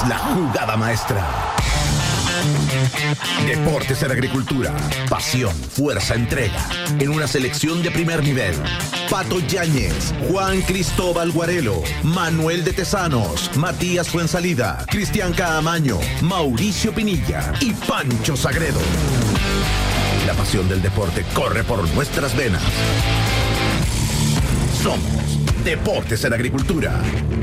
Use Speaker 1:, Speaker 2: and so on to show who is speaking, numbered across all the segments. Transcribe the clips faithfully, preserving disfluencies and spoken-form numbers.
Speaker 1: La jugada maestra. Deportes en Agricultura. Pasión, fuerza, entrega. En una selección de primer nivel. Pato Yáñez, Juan Cristóbal Guarelo, Manuel de Tesanos, Matías Fuensalida, Cristian Caamaño, Mauricio Pinilla y Pancho Sagredo. La pasión del deporte corre por nuestras venas. Somos Deportes en Agricultura.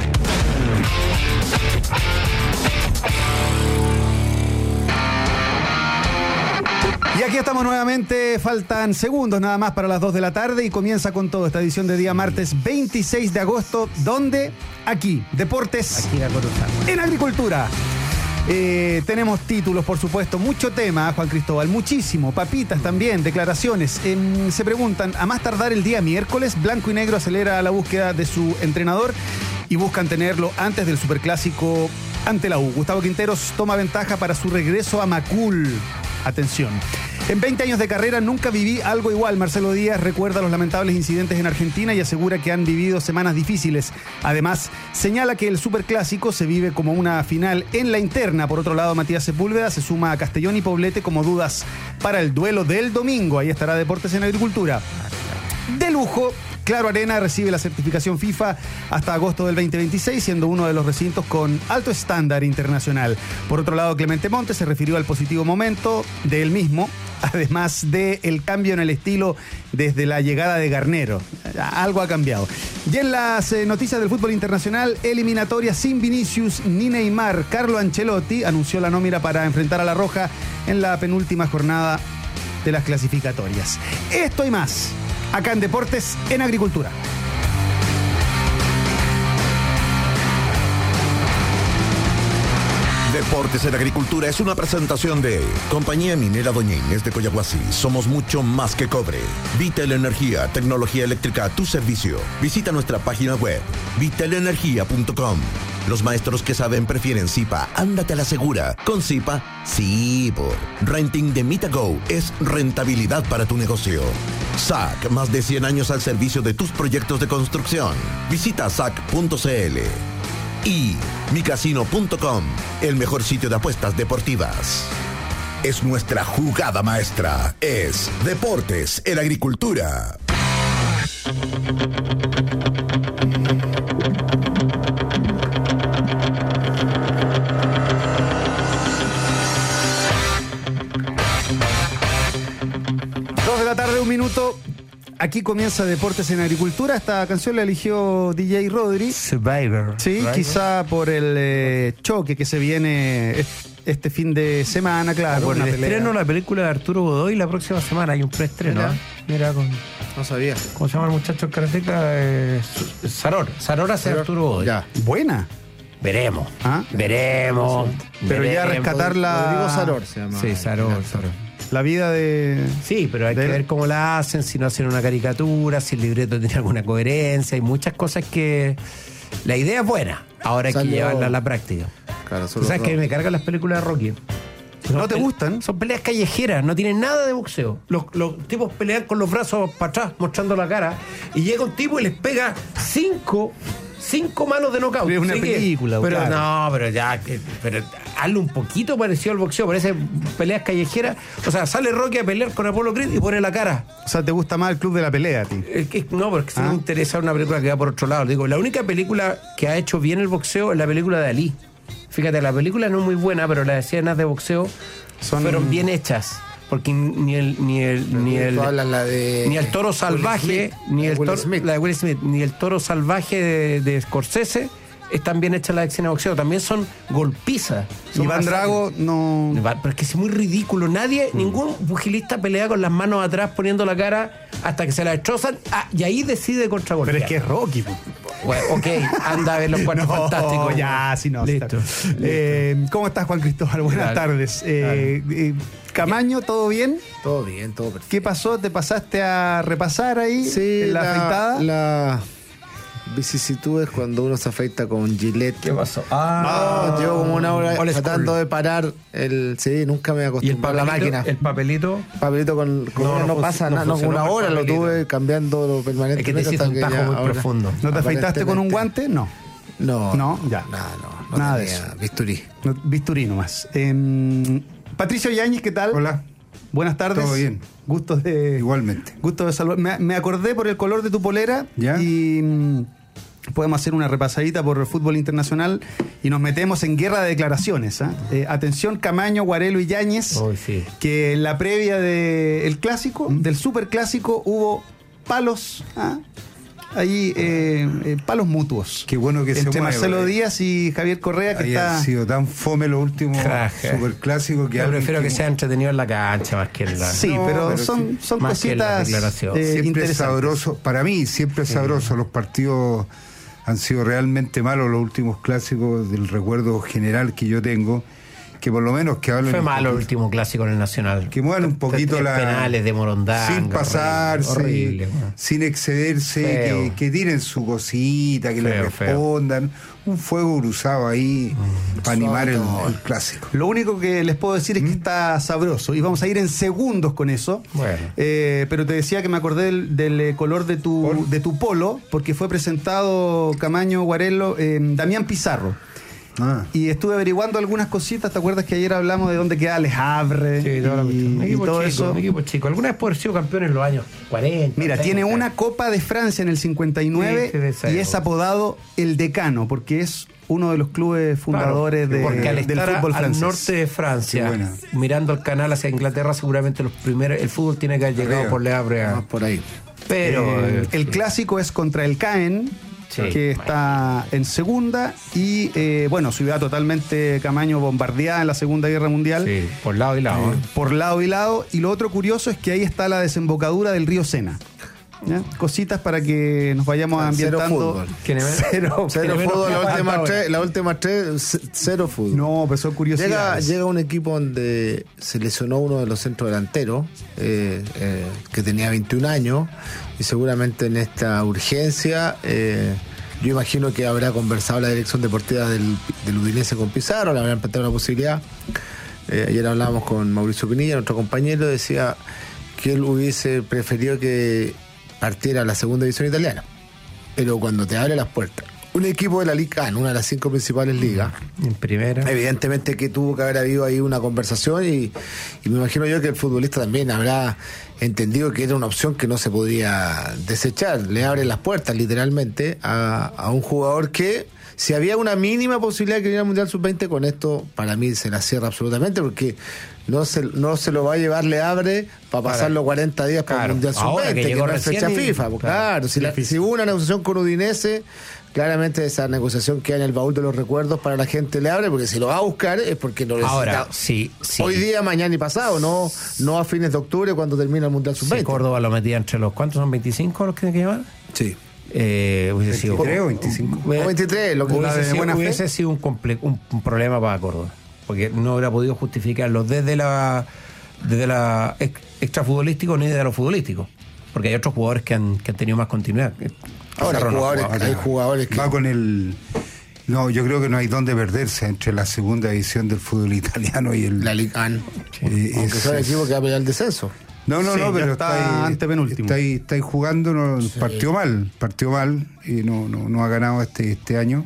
Speaker 2: Y aquí estamos nuevamente, faltan segundos nada más para las dos de la tarde y comienza con todo esta edición de día martes veintiséis de agosto, donde aquí, Deportes
Speaker 3: aquí la
Speaker 2: en Agricultura. Eh, tenemos títulos, por supuesto, mucho tema, Juan Cristóbal, muchísimo, papitas también, declaraciones. Eh, se preguntan, a más tardar el día miércoles, Blanco y Negro acelera la búsqueda de su entrenador y buscan tenerlo antes del superclásico ante la U. Gustavo Quinteros toma ventaja para su regreso a Macul. Atención. En veinte años de carrera nunca viví algo igual. Marcelo Díaz recuerda los lamentables incidentes en Argentina y asegura que han vivido semanas difíciles. Además, señala que el superclásico se vive como una final en la interna. Por otro lado, Matías Sepúlveda se suma a Castellón y Poblete como dudas para el duelo del domingo. Ahí estará Deportes en Agricultura. De lujo, Claro Arena recibe la certificación FIFA hasta agosto del veinte veintiséis, siendo uno de los recintos con alto estándar internacional. Por otro lado, Clemente Montes se refirió al positivo momento del mismo, además del cambio en el estilo desde la llegada de Garnero. Algo ha cambiado. Y en las eh, noticias del fútbol internacional, eliminatoria sin Vinicius ni Neymar. Carlo Ancelotti anunció la nómina para enfrentar a La Roja en la penúltima jornada de las clasificatorias. Esto y más, acá en Deportes en Agricultura.
Speaker 1: Deportes en Agricultura es una presentación de Compañía Minera Doña Inés de Coyahuasi. Somos mucho más que cobre. Vitel Energía, tecnología eléctrica a tu servicio. Visita nuestra página web, vitel energía punto com. Los maestros que saben prefieren Zipa. Ándate a la segura. Con Zipa, sí, por. Renting de Mitago es rentabilidad para tu negocio. S A C, más de cien años al servicio de tus proyectos de construcción. Visita sac punto cl. Y mi casino punto com, el mejor sitio de apuestas deportivas. Es nuestra jugada maestra. Es Deportes en Agricultura.
Speaker 2: Dos de la tarde, un minuto. Aquí comienza Deportes en Agricultura. Esta canción la eligió D J Rodri.
Speaker 3: Survivor.
Speaker 2: Sí,
Speaker 3: Survivor.
Speaker 2: Quizá por el eh, choque que se viene este fin de semana, claro.
Speaker 3: Por el
Speaker 2: una
Speaker 3: estreno
Speaker 2: pelea.
Speaker 3: de la película de Arturo Godoy la próxima semana. Hay un preestreno.
Speaker 4: Mira.
Speaker 3: ¿eh? Mira, con,
Speaker 4: No sabía.
Speaker 3: ¿cómo se llama el muchacho karateca? Eh, Saror. Saror hace
Speaker 4: Saror.
Speaker 3: Arturo Godoy.
Speaker 4: Ya.
Speaker 2: Buena.
Speaker 3: Veremos.
Speaker 2: ¿Ah?
Speaker 3: Veremos.
Speaker 2: Pero ya
Speaker 3: veremos.
Speaker 2: rescatar la,
Speaker 4: Rodrigo Saror se llama.
Speaker 3: Sí, Saror,
Speaker 4: El actor.
Speaker 3: Saror.
Speaker 2: la vida de...
Speaker 3: Sí, pero hay
Speaker 2: de-
Speaker 3: que ver cómo la hacen, si no hacen una caricatura, si el libreto tiene alguna coherencia. Hay muchas cosas que... La idea es buena. Ahora hay que
Speaker 4: Salió-
Speaker 3: llevarla a la práctica.
Speaker 4: Claro,
Speaker 3: ¿Tú
Speaker 4: solo
Speaker 3: sabes que
Speaker 4: rock.
Speaker 3: me cargan las películas de Rocky?
Speaker 2: ¿No
Speaker 3: Son
Speaker 2: te
Speaker 3: pe-
Speaker 2: gustan?
Speaker 3: Son peleas callejeras, no tienen nada de boxeo. Los, los tipos pelean con los brazos para atrás, mostrando la cara, y llega un tipo y les pega cinco, cinco manos de knockout.
Speaker 2: Es una
Speaker 3: Así que-
Speaker 2: película,
Speaker 3: pero
Speaker 2: claro.
Speaker 3: no, pero ya, que- pero hazle un poquito parecido al boxeo, parece peleas callejeras. O sea, sale Rocky a pelear con Apollo Creed y pone la cara.
Speaker 2: O sea, ¿te gusta más el club de la pelea a ti?
Speaker 3: Es que, no, porque si
Speaker 2: Ah.
Speaker 3: no me interesa una película que va por otro lado. Digo, la única película que ha hecho bien el boxeo es la película de Ali. Fíjate, la película no es muy buena, pero las escenas de boxeo
Speaker 2: Son-
Speaker 3: fueron bien hechas. Porque ni el ni el ni el
Speaker 4: Tú hablas la de
Speaker 3: ni el toro
Speaker 4: Will
Speaker 3: salvaje,
Speaker 4: Smith,
Speaker 3: ni el
Speaker 4: Will
Speaker 3: toro,
Speaker 4: Smith.
Speaker 3: la de Will Smith, ni el toro salvaje de, de Scorsese están bien hechas las escenas de boxeo. También son golpizas. Son
Speaker 2: Iván
Speaker 3: masacres.
Speaker 2: Drago no...
Speaker 3: Pero es que es muy ridículo. Nadie, ningún pugilista pelea con las manos atrás poniendo la cara hasta que se la destrozan. Ah, y ahí decide contragolpear.
Speaker 2: Pero es que es Rocky. po.
Speaker 3: Bueno, ok, anda a ver los cuatro fantásticos.
Speaker 2: Ya, si no.
Speaker 3: Listo.
Speaker 2: está. Eh, ¿Cómo estás, Juan Cristóbal? Buenas
Speaker 3: Dale.
Speaker 2: tardes. Eh, eh, Camaño, ¿todo bien?
Speaker 4: Todo bien, todo perfecto.
Speaker 2: ¿Qué pasó? ¿Te pasaste a repasar ahí
Speaker 4: Sí,
Speaker 2: en la,
Speaker 4: la,
Speaker 2: afeitada?
Speaker 4: la vicisitudes cuando uno se afeita con Gillette.
Speaker 3: ¿Qué pasó?
Speaker 4: No,
Speaker 3: Ah,
Speaker 4: llevo como una hora
Speaker 3: old
Speaker 4: tratando
Speaker 3: school.
Speaker 4: de parar el... Sí, nunca me
Speaker 3: ¿Y el
Speaker 4: acostumbré a la
Speaker 3: papelito?
Speaker 4: máquina.
Speaker 3: El papelito.
Speaker 4: Papelito con, con
Speaker 3: No,
Speaker 4: no,
Speaker 3: no
Speaker 4: no
Speaker 3: func-
Speaker 4: pasa
Speaker 3: no
Speaker 4: nada, no,
Speaker 3: funcionó
Speaker 4: una
Speaker 3: con
Speaker 4: hora lo
Speaker 3: papelito.
Speaker 4: tuve cambiando
Speaker 3: Es que te
Speaker 4: permanentemente
Speaker 3: hiciste
Speaker 4: hasta
Speaker 3: un
Speaker 4: que
Speaker 3: tajo
Speaker 4: ya
Speaker 3: muy
Speaker 4: ahora-
Speaker 3: profundo.
Speaker 2: ¿No te afeitaste con un
Speaker 4: aparentemente-
Speaker 2: guante? No.
Speaker 4: No.
Speaker 2: No, ya.
Speaker 4: Nada, no. no
Speaker 2: Nada de
Speaker 4: tenía
Speaker 2: eso.
Speaker 4: bisturí.
Speaker 2: No, bisturí nomás. Eh, Patricio Yáñez, ¿qué tal?
Speaker 5: Hola.
Speaker 2: Buenas tardes.
Speaker 5: Todo bien.
Speaker 2: Gusto de.
Speaker 5: Igualmente.
Speaker 2: Gusto de saludar. Me, me acordé por el color de tu polera.
Speaker 5: ¿Ya?
Speaker 2: Y mm, podemos hacer una repasadita por el fútbol internacional y nos metemos en guerra de declaraciones. ¿eh? Eh, atención, Camaño, Guarelo y Yáñez.
Speaker 3: Oh, sí.
Speaker 2: Que en la previa del clásico, del superclásico, hubo palos. ¿ah? Ahí, eh, eh, palos mutuos.
Speaker 5: Qué bueno que se
Speaker 2: entre
Speaker 5: mueve,
Speaker 2: Marcelo
Speaker 5: eh.
Speaker 2: Díaz y Javier Correa, que
Speaker 5: Había
Speaker 2: está.
Speaker 5: sido tan fome los últimos
Speaker 3: Jaja.
Speaker 5: superclásicos que
Speaker 3: Yo
Speaker 5: alguien
Speaker 3: prefiero que sea entretenido en la cancha más que en la.
Speaker 2: Sí,
Speaker 5: No,
Speaker 2: pero,
Speaker 5: pero
Speaker 2: son,
Speaker 5: sí.
Speaker 2: son
Speaker 3: Más que en la
Speaker 2: cositas
Speaker 3: declaración.
Speaker 2: eh,
Speaker 5: siempre es
Speaker 2: interesantes.
Speaker 5: sabroso. Para mí siempre es sabroso. Los partidos han sido realmente malos, los últimos clásicos del recuerdo general que yo tengo, que por lo menos que hablen
Speaker 3: Fue
Speaker 5: un
Speaker 3: malo el
Speaker 5: poquito,
Speaker 3: último clásico en el Nacional.
Speaker 5: que muevan un poquito
Speaker 3: Tres
Speaker 5: la
Speaker 3: penales de Morondanga.
Speaker 5: sin pasarse,
Speaker 3: Horrible, horrible, bueno.
Speaker 5: sin excederse,
Speaker 3: Feo.
Speaker 5: que, que tiren su cosita, que le
Speaker 3: Feo, feo.
Speaker 5: respondan, un fuego cruzado ahí para animar el,
Speaker 4: todo.
Speaker 5: el clásico.
Speaker 2: Lo único que les puedo decir es que está sabroso y vamos a ir en segundos con eso.
Speaker 3: Bueno.
Speaker 2: Eh, pero te decía que me acordé del, del, eh, color de tu, de tu polo porque fue presentado Camaño, Guarelo, eh, Damián Pizarro.
Speaker 5: Ah.
Speaker 2: Y estuve averiguando algunas cositas. ¿Te acuerdas que ayer hablamos de dónde queda Les Havre?
Speaker 3: Sí, toda la
Speaker 2: y,
Speaker 3: cuestión. Un
Speaker 2: y
Speaker 3: equipo
Speaker 2: todo
Speaker 3: chico,
Speaker 2: eso.
Speaker 3: un equipo chico. ¿Alguna vez puede haber sido campeón en los años cuarenta?
Speaker 2: Mira,
Speaker 3: treinta?
Speaker 2: tiene una Copa de Francia en el cincuenta y nueve
Speaker 3: Sí, sí, de esa
Speaker 2: y es
Speaker 3: época.
Speaker 2: apodado el Decano porque es uno de los clubes fundadores
Speaker 3: Claro,
Speaker 2: de,
Speaker 3: porque al
Speaker 2: del
Speaker 3: estar
Speaker 2: fútbol
Speaker 3: al
Speaker 2: francés.
Speaker 3: norte de
Speaker 5: Qué
Speaker 3: Francia,
Speaker 5: buena.
Speaker 3: mirando el canal hacia Inglaterra, seguramente los primeros, el fútbol tiene que haber llegado
Speaker 5: Arriba.
Speaker 3: por Le Havre a-
Speaker 4: Más por ahí.
Speaker 3: Pero
Speaker 2: Eh,
Speaker 3: eh,
Speaker 2: el
Speaker 3: sí.
Speaker 2: clásico es contra el Caen,
Speaker 3: Sí.
Speaker 2: que está en segunda, y eh, bueno, ciudad totalmente Camaño bombardeada en la Segunda Guerra Mundial,
Speaker 3: Sí, por lado y lado. ¿eh?
Speaker 2: por lado y lado. Y lo otro curioso es que ahí está la desembocadura del río Sena. ¿Ya? Cositas para que nos vayamos
Speaker 4: Ah, cero
Speaker 2: ambientando.
Speaker 4: fútbol.
Speaker 3: ¿Quién es?
Speaker 2: Cero,
Speaker 4: Cero
Speaker 3: menos
Speaker 4: fútbol,
Speaker 3: que
Speaker 4: la
Speaker 3: falta
Speaker 4: última
Speaker 3: ahora.
Speaker 4: tres, la última tres, c- cero fútbol.
Speaker 2: No, pero son
Speaker 4: Llega,
Speaker 2: curiosidades.
Speaker 4: llega un equipo donde se lesionó uno de los centros delanteros, eh, eh, que tenía veintiún años, y seguramente en esta urgencia, eh, yo imagino que habrá conversado la dirección deportiva del, del Udinese con Pizarro, le habrán planteado la posibilidad. Eh, ayer hablábamos con Mauricio Pinilla, nuestro compañero, decía que él hubiese preferido que partiera a la segunda división italiana. Pero cuando te abre las puertas, un equipo de la Liga A, en una de las cinco principales ligas,
Speaker 3: En primera.
Speaker 4: evidentemente que tuvo que haber habido ahí una conversación y, y me imagino yo que el futbolista también habrá entendido que era una opción que no se podía desechar. Le abre las puertas literalmente a, a un jugador que, si había una mínima posibilidad de que viniera al Mundial sub veinte, con esto para mí se la cierra absolutamente, porque no se, no se lo va a llevar Le Abre para pasar los cuarenta días para
Speaker 3: Claro,
Speaker 4: el Mundial sub
Speaker 3: ahora que
Speaker 4: veinte, que,
Speaker 3: llegó
Speaker 4: no es
Speaker 3: recién
Speaker 4: fecha
Speaker 3: y-
Speaker 4: FIFA. Pues,
Speaker 3: claro,
Speaker 4: claro, si, la- si hubo una negociación con Udinese, claramente esa negociación queda en el baúl de los recuerdos para la gente Le Abre, porque si lo va a buscar es porque lo necesita
Speaker 3: Ahora, sí, sí.
Speaker 4: hoy día, mañana y pasado, no, no a fines de octubre cuando termina el Mundial sub
Speaker 3: Si
Speaker 4: veinte.
Speaker 3: Córdoba lo metía entre los. ¿Cuántos son? ¿veinticinco los que tiene que llevar?
Speaker 4: Sí.
Speaker 3: Eh, hubiese sido.
Speaker 5: veintitrés o veinticinco.
Speaker 4: O veintitrés, lo que
Speaker 2: la
Speaker 3: Hubiese
Speaker 2: de
Speaker 3: sido,
Speaker 2: buena fe.
Speaker 3: hubiese sido un, comple- un, un problema para Córdoba. Porque no hubiera podido justificarlo desde la desde la ex- extrafutbolístico ni desde lo futbolístico. Porque hay otros jugadores que han, que han tenido más continuidad.
Speaker 4: Ahora hay
Speaker 3: Pizarro no
Speaker 4: jugadores,
Speaker 3: jugaba.
Speaker 4: hay jugadores que
Speaker 5: Va con el. No, yo creo que no hay dónde perderse entre la segunda división del fútbol italiano y el.
Speaker 4: la Liga A,
Speaker 5: eh,
Speaker 4: aunque
Speaker 5: es-
Speaker 4: sea el
Speaker 5: es-
Speaker 4: equipo que va a pelear el descenso.
Speaker 5: No, no,
Speaker 2: Sí,
Speaker 5: no,
Speaker 2: ya
Speaker 5: pero
Speaker 2: está
Speaker 5: está, ahí,
Speaker 2: antepenúltimo.
Speaker 5: está ahí, está ahí jugando, no, partió mal, partió mal y no, no, no ha ganado este, este año.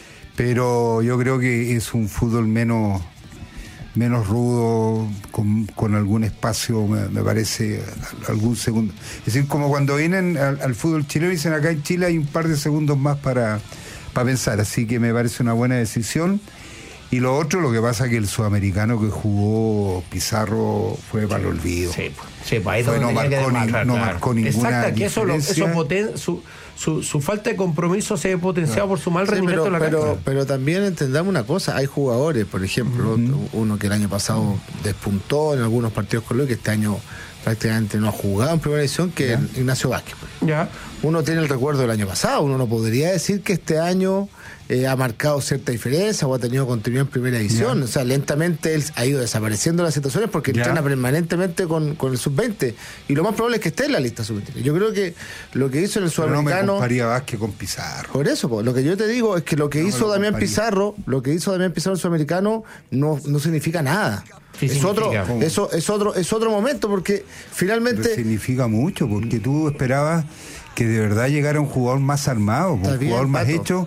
Speaker 5: Pero yo creo que es un fútbol menos, menos rudo, con, con algún espacio, me, me parece, algún segundo. Es decir, como cuando vienen al, al fútbol chileno y dicen acá en Chile hay un par de segundos más para, para pensar, así que me parece una buena decisión. Y lo otro, lo que pasa es que el sudamericano que jugó Pizarro fue para el olvido.
Speaker 3: Sí, pues, sí, pues ahí es
Speaker 5: Fue,
Speaker 3: donde
Speaker 5: no
Speaker 3: tenía que
Speaker 5: marcó ni-
Speaker 3: demostrar,
Speaker 5: no
Speaker 3: claro.
Speaker 5: marcó ninguna
Speaker 3: Exacto, que eso, lo, eso
Speaker 5: diferencia.
Speaker 3: poten- su, su, su falta de compromiso se ve potenciado por su mal
Speaker 4: Sí,
Speaker 3: rendimiento
Speaker 4: pero,
Speaker 3: en la
Speaker 4: pero,
Speaker 3: cancha.
Speaker 4: pero también entendamos una cosa, hay jugadores, por ejemplo, uno que el año pasado despuntó en algunos partidos con Luis, que este año prácticamente no ha jugado en primera división, que es Ignacio Vázquez.
Speaker 3: Ya.
Speaker 4: Uno tiene el recuerdo del año pasado, uno no podría decir que este año eh, ha marcado cierta diferencia o ha tenido continuidad en primera división.
Speaker 5: Ya.
Speaker 4: O sea, lentamente él ha ido desapareciendo las situaciones porque
Speaker 5: Ya.
Speaker 4: entrena permanentemente con, con el sub veinte y lo más probable es que esté en la lista sub veinte. Yo creo que lo que hizo en el
Speaker 5: Pero no me
Speaker 4: sudamericano...
Speaker 5: comparía Vázquez con Pizarro.
Speaker 4: Por eso, po, lo que yo te digo es que lo que
Speaker 5: No me
Speaker 4: hizo
Speaker 5: lo
Speaker 4: Damián
Speaker 5: comparía.
Speaker 4: Pizarro, lo que hizo Damián Pizarro en el sudamericano no, no significa nada.
Speaker 3: Sí
Speaker 4: es
Speaker 3: significa.
Speaker 4: otro,
Speaker 5: ¿Cómo?
Speaker 4: eso es otro, es otro momento porque
Speaker 5: Pero
Speaker 4: finalmente
Speaker 5: significa mucho, porque tú esperabas que de verdad llegara un jugador más armado,
Speaker 4: Está
Speaker 5: un
Speaker 4: bien,
Speaker 5: jugador más
Speaker 4: Pato.
Speaker 5: hecho,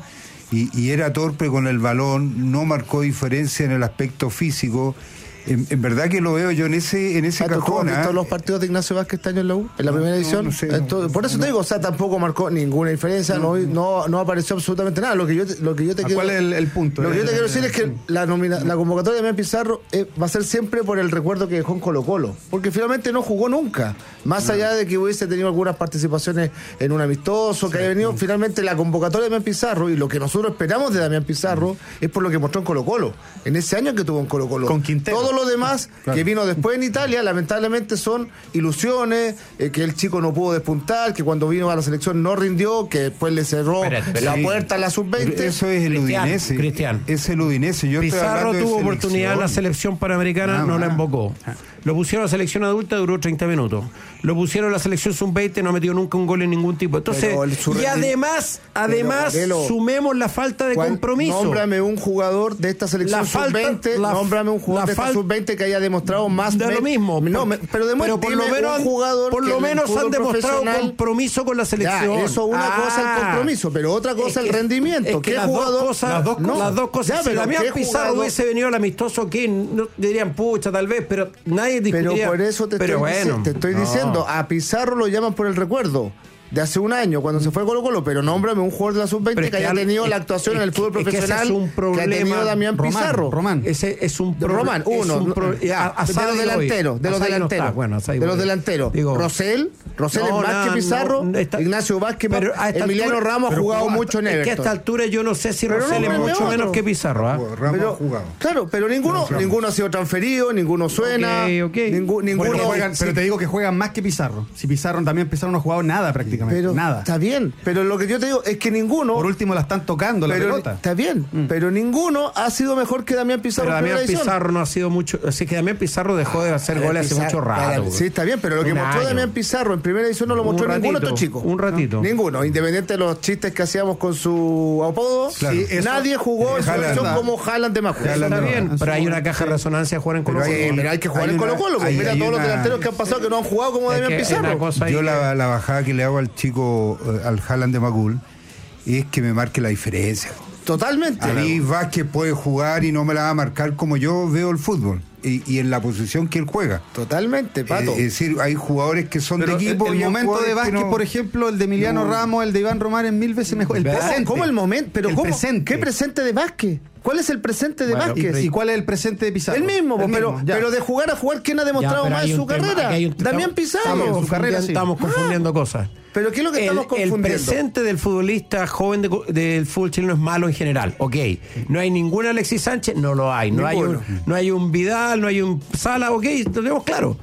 Speaker 5: y, y era torpe con el balón, no marcó diferencia en el aspecto físico. En, en verdad que lo veo yo en ese en ese
Speaker 4: Ah, ¿tú
Speaker 5: cajón.
Speaker 4: has visto
Speaker 5: ¿ah?
Speaker 4: los partidos de Ignacio Vázquez este año en la U? En la
Speaker 5: No,
Speaker 4: primera
Speaker 5: no,
Speaker 4: edición.
Speaker 5: no sé,
Speaker 4: Esto-
Speaker 5: no,
Speaker 4: por eso
Speaker 5: no.
Speaker 4: te digo, o sea, tampoco marcó ninguna diferencia, no, no, no apareció absolutamente nada. Lo que yo te, lo que yo te
Speaker 2: ¿A
Speaker 4: quiero,
Speaker 2: cuál es el- el punto?
Speaker 4: Lo que yo te
Speaker 2: El-
Speaker 4: quiero decir es que
Speaker 2: sí.
Speaker 4: la nomina, la convocatoria de Damián Pizarro eh, va a ser siempre por el recuerdo que dejó en Colo Colo, porque finalmente no jugó nunca. Más allá de que hubiese tenido algunas participaciones en un amistoso, que haya venido, finalmente la convocatoria de Damián Pizarro y lo que nosotros esperamos de Damián Pizarro es por lo que mostró en Colo Colo, en ese año que tuvo en Colo Colo.
Speaker 2: Con Quintero.
Speaker 4: Todo lo demás
Speaker 5: Claro.
Speaker 4: que vino después en Italia, lamentablemente son ilusiones, eh, que el chico no pudo despuntar, que cuando vino a la selección no rindió, que después le cerró
Speaker 3: Espérate, espérate.
Speaker 4: la
Speaker 5: Sí.
Speaker 4: puerta a la sub
Speaker 5: Pero
Speaker 4: veinte.
Speaker 5: eso es el
Speaker 3: Cristian,
Speaker 5: Udinese.
Speaker 3: Cristian.
Speaker 5: Es el Udinese. Yo estoy
Speaker 3: Pizarro
Speaker 5: hablando de
Speaker 3: tuvo
Speaker 5: selección.
Speaker 3: oportunidad en la selección panamericana,
Speaker 5: Nada
Speaker 3: no la
Speaker 5: más.
Speaker 3: invocó. Lo pusieron a la selección adulta, duró treinta minutos. Lo pusieron a la selección sub veinte, no metió nunca un gol en ningún tipo. Entonces,
Speaker 4: Pero el- su
Speaker 3: y
Speaker 4: rendi-
Speaker 3: además, además,
Speaker 4: Gabrielo,
Speaker 3: sumemos la falta de
Speaker 4: ¿Cuál-
Speaker 3: compromiso.
Speaker 4: Nómbrame un jugador de esta selección
Speaker 3: La falta-
Speaker 4: sub veinte,
Speaker 3: la-
Speaker 4: nómbrame un jugador
Speaker 3: la
Speaker 4: de esta
Speaker 3: fal-
Speaker 4: sub veinte que haya demostrado más.
Speaker 3: Da
Speaker 4: me-
Speaker 3: lo mismo.
Speaker 4: No,
Speaker 3: por-
Speaker 4: me- pero, demuestra-
Speaker 3: pero por lo
Speaker 4: dime
Speaker 3: menos,
Speaker 4: un jugador
Speaker 3: por
Speaker 4: que
Speaker 3: lo
Speaker 4: en el
Speaker 3: menos han
Speaker 4: fútbol
Speaker 3: demostrado
Speaker 4: profesional-
Speaker 3: compromiso con la
Speaker 4: Ya,
Speaker 3: selección.
Speaker 4: eso una
Speaker 3: Ah,
Speaker 4: cosa el compromiso, pero otra cosa
Speaker 3: es
Speaker 4: el
Speaker 3: que-
Speaker 4: rendimiento.
Speaker 3: es que
Speaker 4: ¿Qué
Speaker 3: las
Speaker 4: jugador?
Speaker 3: dos cosas,
Speaker 2: las dos
Speaker 3: no,
Speaker 2: cosas.
Speaker 3: las dos cosas.
Speaker 4: Ya,
Speaker 3: si
Speaker 4: pero
Speaker 3: Damián
Speaker 4: ¿qué
Speaker 3: Pizarro
Speaker 4: jugador?
Speaker 3: hubiese venido al amistoso, ¿qué? No, dirían, pucha, tal vez, pero nadie
Speaker 4: Pero
Speaker 3: discutiría.
Speaker 4: por eso te
Speaker 3: pero
Speaker 4: estoy, dici-
Speaker 3: bueno,
Speaker 4: te estoy
Speaker 3: no.
Speaker 4: diciendo, a Pizarro lo llaman por el recuerdo de hace un año cuando se fue a Colo Colo, pero nómbrame un jugador de la sub veinte
Speaker 3: Pero es
Speaker 4: que
Speaker 3: que
Speaker 4: haya
Speaker 3: al-
Speaker 4: tenido
Speaker 3: es-
Speaker 4: la actuación
Speaker 3: es-
Speaker 4: en el fútbol
Speaker 3: es que ese
Speaker 4: profesional
Speaker 3: es un
Speaker 4: que ha tenido
Speaker 3: problema.
Speaker 4: Damián
Speaker 2: Román,
Speaker 4: Pizarro.
Speaker 2: Román.
Speaker 3: Ese es un
Speaker 4: De
Speaker 3: pro-
Speaker 4: Román,
Speaker 3: es
Speaker 4: uno,
Speaker 3: un pro-
Speaker 4: no, ya,
Speaker 3: a- a
Speaker 4: de
Speaker 3: Sadi
Speaker 4: los
Speaker 3: voy.
Speaker 4: delanteros, de
Speaker 3: A
Speaker 4: los
Speaker 3: Sadi no
Speaker 4: delanteros,
Speaker 3: está. Bueno, a Sadi
Speaker 4: de los
Speaker 3: voy.
Speaker 4: delanteros.
Speaker 3: Digo,
Speaker 4: Rosell, Rosell
Speaker 3: no,
Speaker 4: es más
Speaker 3: nada,
Speaker 4: que Pizarro,
Speaker 3: no, está-
Speaker 4: Ignacio Vázquez,
Speaker 3: pero
Speaker 4: más-
Speaker 3: a esta
Speaker 4: Emiliano
Speaker 3: altura-
Speaker 4: Ramos ha
Speaker 5: pero
Speaker 4: jugado
Speaker 5: jugó-
Speaker 4: mucho en
Speaker 3: Es que a
Speaker 4: Everton.
Speaker 3: esta altura yo no sé si
Speaker 4: Pero
Speaker 3: Rosell
Speaker 4: no,
Speaker 3: es
Speaker 4: pero
Speaker 3: mucho
Speaker 4: otro.
Speaker 3: menos que Pizarro. ¿ah?
Speaker 5: Ramos
Speaker 4: Pero,
Speaker 5: ha jugado.
Speaker 4: claro, pero ninguno,
Speaker 5: Ramos.
Speaker 4: ninguno ha sido transferido, ninguno suena,
Speaker 3: Ok, ok.
Speaker 4: ningú- ninguno.
Speaker 2: Bueno, juegan-
Speaker 4: sí,
Speaker 2: pero te digo que juegan más que Pizarro. Si Pizarro también Pizarro no ha jugado nada prácticamente.
Speaker 4: pero
Speaker 2: nada.
Speaker 4: está bien, pero lo que yo te digo es que ninguno.
Speaker 2: Por último la están tocando la
Speaker 4: pero,
Speaker 2: pelota.
Speaker 4: está bien, pero ninguno ha sido mejor que Damián Pizarro.
Speaker 3: Pero
Speaker 4: en primera
Speaker 3: Damián
Speaker 4: división.
Speaker 3: Pizarro no ha sido mucho. Así que Damián Pizarro dejó de hacer
Speaker 4: Damián
Speaker 3: goles hace
Speaker 4: Pizarro-
Speaker 3: mucho rato.
Speaker 4: Dale, Sí, está bien, pero lo que
Speaker 3: Un
Speaker 4: mostró
Speaker 3: año.
Speaker 4: Damián Pizarro en primera edición no lo
Speaker 3: Un
Speaker 4: mostró ninguno de
Speaker 3: ratito,
Speaker 4: estos chicos.
Speaker 3: un ratito.
Speaker 4: Ninguno, independiente de los chistes que hacíamos con su apodo.
Speaker 5: Claro.
Speaker 4: sí,
Speaker 2: eso-
Speaker 4: nadie jugó en su
Speaker 5: Haaland.
Speaker 4: versión como Haaland de Macul.
Speaker 5: Haaland
Speaker 3: Está
Speaker 5: de
Speaker 3: bien,
Speaker 2: Macul.
Speaker 3: pero hay una caja de resonancia de jugar en Colo
Speaker 5: Pero
Speaker 3: Colo.
Speaker 4: Sí, pero hay que jugar
Speaker 5: Hay
Speaker 4: en
Speaker 5: una-
Speaker 4: Colo Colo.
Speaker 5: hay-
Speaker 4: Mira
Speaker 5: hay
Speaker 4: todos los
Speaker 5: una-
Speaker 4: delanteros que han pasado que no han jugado como
Speaker 3: Es
Speaker 4: Damián
Speaker 3: que
Speaker 4: Pizarro.
Speaker 3: una cosa ahí
Speaker 5: Yo
Speaker 3: que-
Speaker 5: la, la bajada que le hago al chico, eh, al Haaland de Macul, es que me marque la diferencia.
Speaker 4: Totalmente.
Speaker 5: A mí Vázquez puede jugar y no me la va a marcar como yo veo el fútbol y, y en la posición que él juega.
Speaker 4: Totalmente, Pato.
Speaker 5: Eh, es decir, hay jugadores que son
Speaker 2: Pero
Speaker 5: de equipo.
Speaker 2: el, el
Speaker 5: y hay
Speaker 2: momento de
Speaker 5: jugadores que
Speaker 2: Vázquez,
Speaker 5: no-
Speaker 2: por ejemplo, el de Emiliano
Speaker 5: No.
Speaker 2: Ramos, el de Iván Román es mil veces mejor. El
Speaker 3: ¿Verdad?
Speaker 2: presente.
Speaker 4: ¿Cómo el momento? Pero
Speaker 2: El
Speaker 4: ¿cómo?
Speaker 2: presente.
Speaker 4: ¿Qué presente de Vázquez? ¿Cuál es el presente de
Speaker 3: Bueno,
Speaker 4: Vázquez?
Speaker 2: ¿Y, y cuál es el presente de Pizarro?
Speaker 4: El mismo,
Speaker 2: El
Speaker 4: pero,
Speaker 2: mismo, ya.
Speaker 4: pero de jugar a jugar, ¿quién ha demostrado
Speaker 3: Ya, pero
Speaker 4: más
Speaker 3: hay
Speaker 4: en
Speaker 3: un
Speaker 4: su
Speaker 3: tema-
Speaker 4: carrera?
Speaker 3: aquí hay un-
Speaker 4: Damián
Speaker 3: estamos-
Speaker 4: Pizarro.
Speaker 3: Estamos,
Speaker 2: su carrera, sí.
Speaker 3: estamos confundiendo cosas.
Speaker 4: Pero ¿qué es lo que
Speaker 3: El,
Speaker 4: estamos
Speaker 3: el
Speaker 4: confundiendo?
Speaker 3: presente del futbolista joven de- del fútbol chileno es malo en general. Ok, no hay ningún Alexis Sánchez, no lo hay. No hay,
Speaker 4: Ninguno.
Speaker 3: un, no hay un Vidal, no hay un Sala, ok, lo tenemos claro.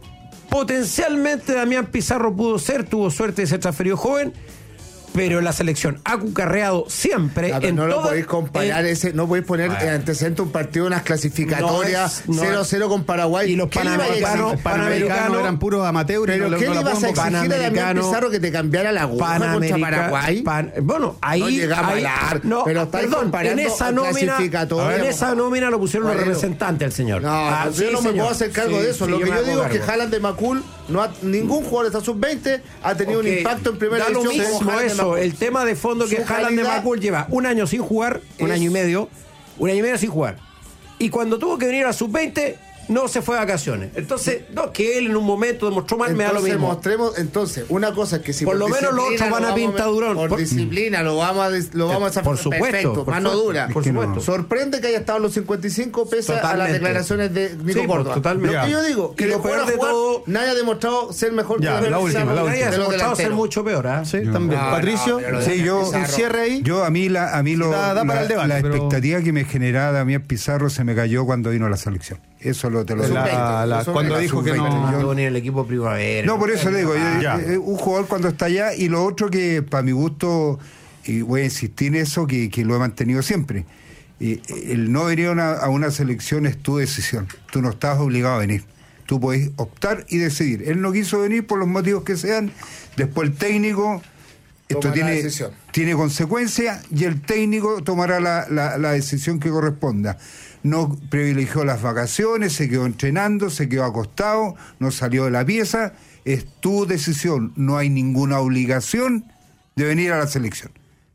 Speaker 3: Potencialmente Damián Pizarro pudo ser, tuvo suerte de ser transferido joven, pero la selección ha cucarreado siempre.
Speaker 4: Ah, pero
Speaker 3: en
Speaker 4: no lo
Speaker 3: toda-
Speaker 4: podéis comparar
Speaker 3: en-
Speaker 4: ese, no podéis poner
Speaker 3: Bueno.
Speaker 4: en antecedente un partido de unas clasificatorias
Speaker 3: No es- no
Speaker 4: cero
Speaker 3: es-
Speaker 4: cero con Paraguay.
Speaker 3: Y los
Speaker 4: ¿Qué le iba a
Speaker 3: panamericanos-
Speaker 4: exigir?
Speaker 2: Los panamericanos
Speaker 3: Panamericano-
Speaker 2: eran puros amateurs. y
Speaker 4: Pero
Speaker 2: no,
Speaker 4: ¿qué
Speaker 2: no
Speaker 4: le
Speaker 2: la
Speaker 4: ibas a
Speaker 2: puedo
Speaker 4: exigir
Speaker 2: comparar.
Speaker 4: a Damián
Speaker 3: Panamericano-
Speaker 4: Pizarro que te cambiara la aguja contra
Speaker 3: Panamerica-
Speaker 4: Paraguay?
Speaker 3: Pan- bueno, ahí,
Speaker 4: No llegamos
Speaker 3: ahí-
Speaker 4: a hablar,
Speaker 3: no,
Speaker 4: pero estáis
Speaker 3: perdón, en
Speaker 4: comparando
Speaker 3: esa nómina,
Speaker 4: clasificatoria.
Speaker 3: en esa nómina lo pusieron los
Speaker 4: Bueno.
Speaker 3: representantes al señor.
Speaker 4: No,
Speaker 3: Ah,
Speaker 4: yo
Speaker 3: sí,
Speaker 4: no me
Speaker 3: señor.
Speaker 4: puedo hacer cargo
Speaker 3: Sí,
Speaker 4: de eso.
Speaker 3: sí,
Speaker 4: Lo que
Speaker 3: me
Speaker 4: yo
Speaker 3: hago
Speaker 4: digo es que
Speaker 3: cargo.
Speaker 4: Haaland de Macul, no ha- ningún jugador de esta sub veinte ha tenido
Speaker 3: Ok,
Speaker 4: un impacto en primera
Speaker 3: da lo
Speaker 4: división como
Speaker 3: mismo
Speaker 4: Haaland de
Speaker 3: eso,
Speaker 4: Macul.
Speaker 3: el tema de fondo que
Speaker 4: Su
Speaker 3: Haaland de
Speaker 4: calidad
Speaker 3: Macul lleva un año sin jugar, un
Speaker 4: es-
Speaker 3: año y medio, un año y medio sin jugar. Y cuando tuvo que venir a sub veinte, no se fue de vacaciones. Entonces, no, que él en un momento demostró mal, me da lo
Speaker 4: Entonces
Speaker 3: mismo.
Speaker 4: mostremos, entonces, una cosa es que si
Speaker 3: Por lo menos los
Speaker 4: disciplina
Speaker 3: otros van
Speaker 4: lo
Speaker 3: a
Speaker 4: vamos
Speaker 3: pintadurón.
Speaker 4: Por,
Speaker 3: Por-
Speaker 4: disciplina lo vamos a des- lo vamos a
Speaker 3: Por supuesto,
Speaker 4: perfecto,
Speaker 3: por
Speaker 4: mano
Speaker 3: supuesto,
Speaker 4: dura.
Speaker 3: por
Speaker 5: Es que no.
Speaker 3: supuesto.
Speaker 4: Sorprende que haya estado en los cincuenta y cinco pese a las
Speaker 3: Totalmente.
Speaker 4: declaraciones de Nico
Speaker 3: Sí,
Speaker 4: Córdoba.
Speaker 3: pues, totalmente.
Speaker 4: Lo que yo digo, que
Speaker 3: Y
Speaker 4: de
Speaker 3: lo
Speaker 4: jugar
Speaker 3: peor
Speaker 4: a
Speaker 3: de
Speaker 4: jugar,
Speaker 3: todo-
Speaker 4: nadie ha demostrado ser mejor
Speaker 2: Ya,
Speaker 4: que
Speaker 2: la última, la
Speaker 4: Pizarro
Speaker 3: Nadie ha
Speaker 4: de los
Speaker 3: demostrado ser
Speaker 4: delanteros.
Speaker 3: mucho peor, ¿ah?
Speaker 2: Sí, también.
Speaker 4: No,
Speaker 2: Patricio,
Speaker 4: no, pero lo de
Speaker 5: Sí, yo,
Speaker 2: un cierre ahí.
Speaker 5: yo a mí la, a mí lo,
Speaker 2: Da- da para
Speaker 5: la,
Speaker 2: el debate,
Speaker 5: la
Speaker 2: pero-
Speaker 5: expectativa que me generaba Damián Pizarro se me cayó cuando vino a la selección. Eso lo te lo
Speaker 4: Sub
Speaker 5: digo.
Speaker 4: veinte,
Speaker 2: La- la-
Speaker 4: sub
Speaker 2: cuando
Speaker 4: veinte.
Speaker 2: dijo que
Speaker 5: sub veinte.
Speaker 2: no.
Speaker 3: Estuvo en el equipo primavera.
Speaker 5: No, por eso le digo, yo-
Speaker 2: ya.
Speaker 5: eh, un jugador cuando está allá, y lo otro que para mi gusto, y voy a insistir en eso, que, que lo he mantenido siempre, eh, el no venir a una, a una selección es tu decisión, tú no estás obligado a venir, tú puedes optar y decidir. Él no quiso venir por los motivos que sean, después el técnico, esto
Speaker 4: Toma la
Speaker 5: tiene,
Speaker 4: decisión.
Speaker 5: tiene consecuencias y el técnico tomará la, la, la decisión que corresponda. No privilegió las vacaciones, se quedó entrenando, se quedó acostado, no salió de la pieza. Es tu decisión, no hay ninguna obligación de venir a la selección.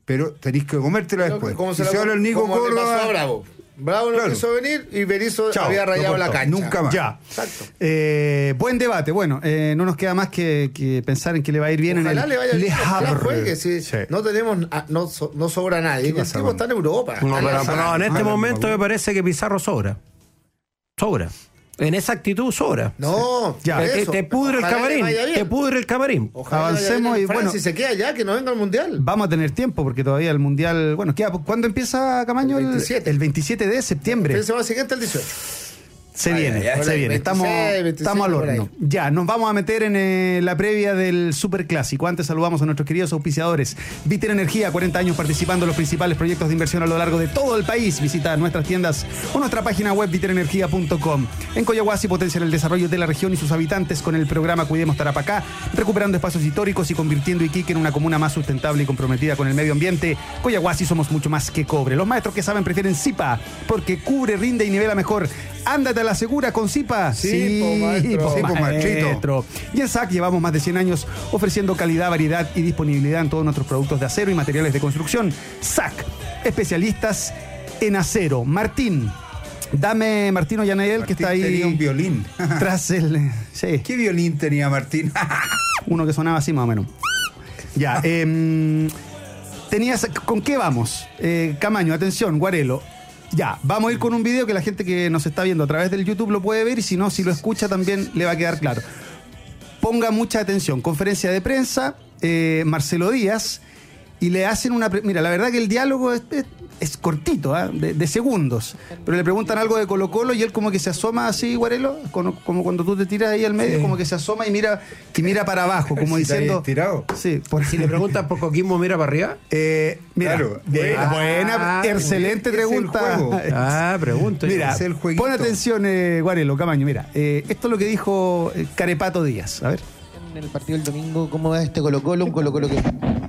Speaker 5: pero tenéis que comértela después.
Speaker 4: ¿Cómo
Speaker 5: y
Speaker 4: se
Speaker 5: si ahora el Nico
Speaker 4: como le pasó
Speaker 5: Córdoba...
Speaker 4: a Bravo. Bravo no
Speaker 5: Claro.
Speaker 4: quiso venir y Berizzo
Speaker 5: Chao,
Speaker 4: había rayado
Speaker 5: lo
Speaker 4: la
Speaker 5: cortó.
Speaker 4: cancha.
Speaker 5: Nunca más.
Speaker 2: Ya.
Speaker 4: Exacto.
Speaker 2: Eh, buen debate. Bueno, eh, no nos queda más que, que pensar en que le va a ir bien
Speaker 4: Ojalá
Speaker 2: en el
Speaker 4: le vaya bien,
Speaker 2: Le
Speaker 4: ojalá
Speaker 2: Havre.
Speaker 4: juegue, si
Speaker 2: Sí.
Speaker 4: no tenemos, ah, no, so- no sobra nadie. El
Speaker 5: pasa
Speaker 4: tipo
Speaker 5: con-
Speaker 4: está en Europa.
Speaker 3: No,
Speaker 4: Está en
Speaker 3: pero,
Speaker 4: la
Speaker 3: pero
Speaker 4: zona.
Speaker 3: en este
Speaker 5: Ah,
Speaker 3: momento
Speaker 5: no,
Speaker 3: me parece que Pizarro sobra. Sobra. En esa actitud sobra.
Speaker 4: No,
Speaker 2: Ya.
Speaker 4: por
Speaker 3: Te,
Speaker 4: eso.
Speaker 3: te pudre el
Speaker 4: Ojalá le
Speaker 3: camarín.
Speaker 4: vaya bien.
Speaker 3: Te pudre el camarín.
Speaker 4: Ojalá le vaya
Speaker 2: Avancemos
Speaker 4: bien en
Speaker 2: y,
Speaker 4: Francia
Speaker 2: bueno,
Speaker 4: y se queda ya, que no venga al Mundial.
Speaker 2: Vamos a tener tiempo porque todavía el Mundial... Bueno, queda, ¿cuándo empieza, Camaño?
Speaker 4: El veintisiete.
Speaker 2: El veintisiete de
Speaker 4: El
Speaker 2: septiembre.
Speaker 4: fin de semana siguiente, el dieciocho.
Speaker 2: Se
Speaker 4: Ay,
Speaker 2: viene,
Speaker 4: ay, ay,
Speaker 2: se
Speaker 4: el
Speaker 2: viene. Estamos,
Speaker 4: veintiséis, veintiséis,
Speaker 2: estamos al
Speaker 4: por ahí.
Speaker 2: horno. Ya, nos vamos a meter en eh, la previa del Superclásico. Antes saludamos a nuestros queridos auspiciadores. Viter Energía, cuarenta años participando en los principales proyectos de inversión a lo largo de todo el país. Visita nuestras tiendas o nuestra página web viter energía punto com. En Coyahuasi potencian el desarrollo de la región y sus habitantes con el programa Cuidemos Tarapacá, recuperando espacios históricos y convirtiendo Iquique en una comuna más sustentable y comprometida con el medio ambiente. Coyahuasi somos mucho más que cobre. Los maestros que saben prefieren Zipa porque cubre, rinde y nivela mejor. Ándate a la segura con Zipa.
Speaker 4: Sí, po, maestro.
Speaker 2: po,
Speaker 5: Sí, po, maestrito.
Speaker 2: maestro. Y en S A C llevamos más de cien años ofreciendo calidad, variedad y disponibilidad en todos nuestros productos de acero y materiales de construcción. S A C, especialistas en acero. Martín, dame Martín Ollanedel, que está
Speaker 5: Martín tenía un
Speaker 2: ahí
Speaker 5: violín.
Speaker 2: tras el... Sí,
Speaker 5: ¿Qué violín tenía Martín?
Speaker 2: uno que sonaba así más o menos. Ya, eh, tenías... ¿Con qué vamos? Eh, Camaño, atención, Guarelo. Ya, vamos a ir con un video que la gente que nos está viendo a través del YouTube lo puede ver y si no, si lo escucha también le va a quedar claro. Ponga mucha atención. Conferencia de prensa, eh, Marcelo Díaz, y le hacen una... pre- Mira, la verdad que el diálogo es, es, es cortito, ¿ah? de, de segundos, pero le preguntan algo de Colo Colo y él como que se asoma así, Guarelo, como, como cuando tú te tiras ahí al medio,
Speaker 3: Sí.
Speaker 2: como que se asoma y mira, y mira para abajo, como
Speaker 5: Si te
Speaker 2: diciendo...
Speaker 5: habías tirado.
Speaker 2: Sí, por
Speaker 3: Si le preguntan por Coquimbo, mira para arriba.
Speaker 2: Eh, mira,
Speaker 5: Claro.
Speaker 2: bien,
Speaker 5: Ah,
Speaker 2: buena, excelente
Speaker 5: ese es el
Speaker 2: pregunta.
Speaker 5: juego.
Speaker 3: Ah, pregunto.
Speaker 2: Mira,
Speaker 5: Ese es el jueguito.
Speaker 2: pon atención, eh, Guarelo, Camaño, mira, eh, esto es lo que dijo eh, Carepato Díaz, a ver.
Speaker 6: En el partido del domingo, ¿cómo va este Colo Colo? Un Colo Colo que...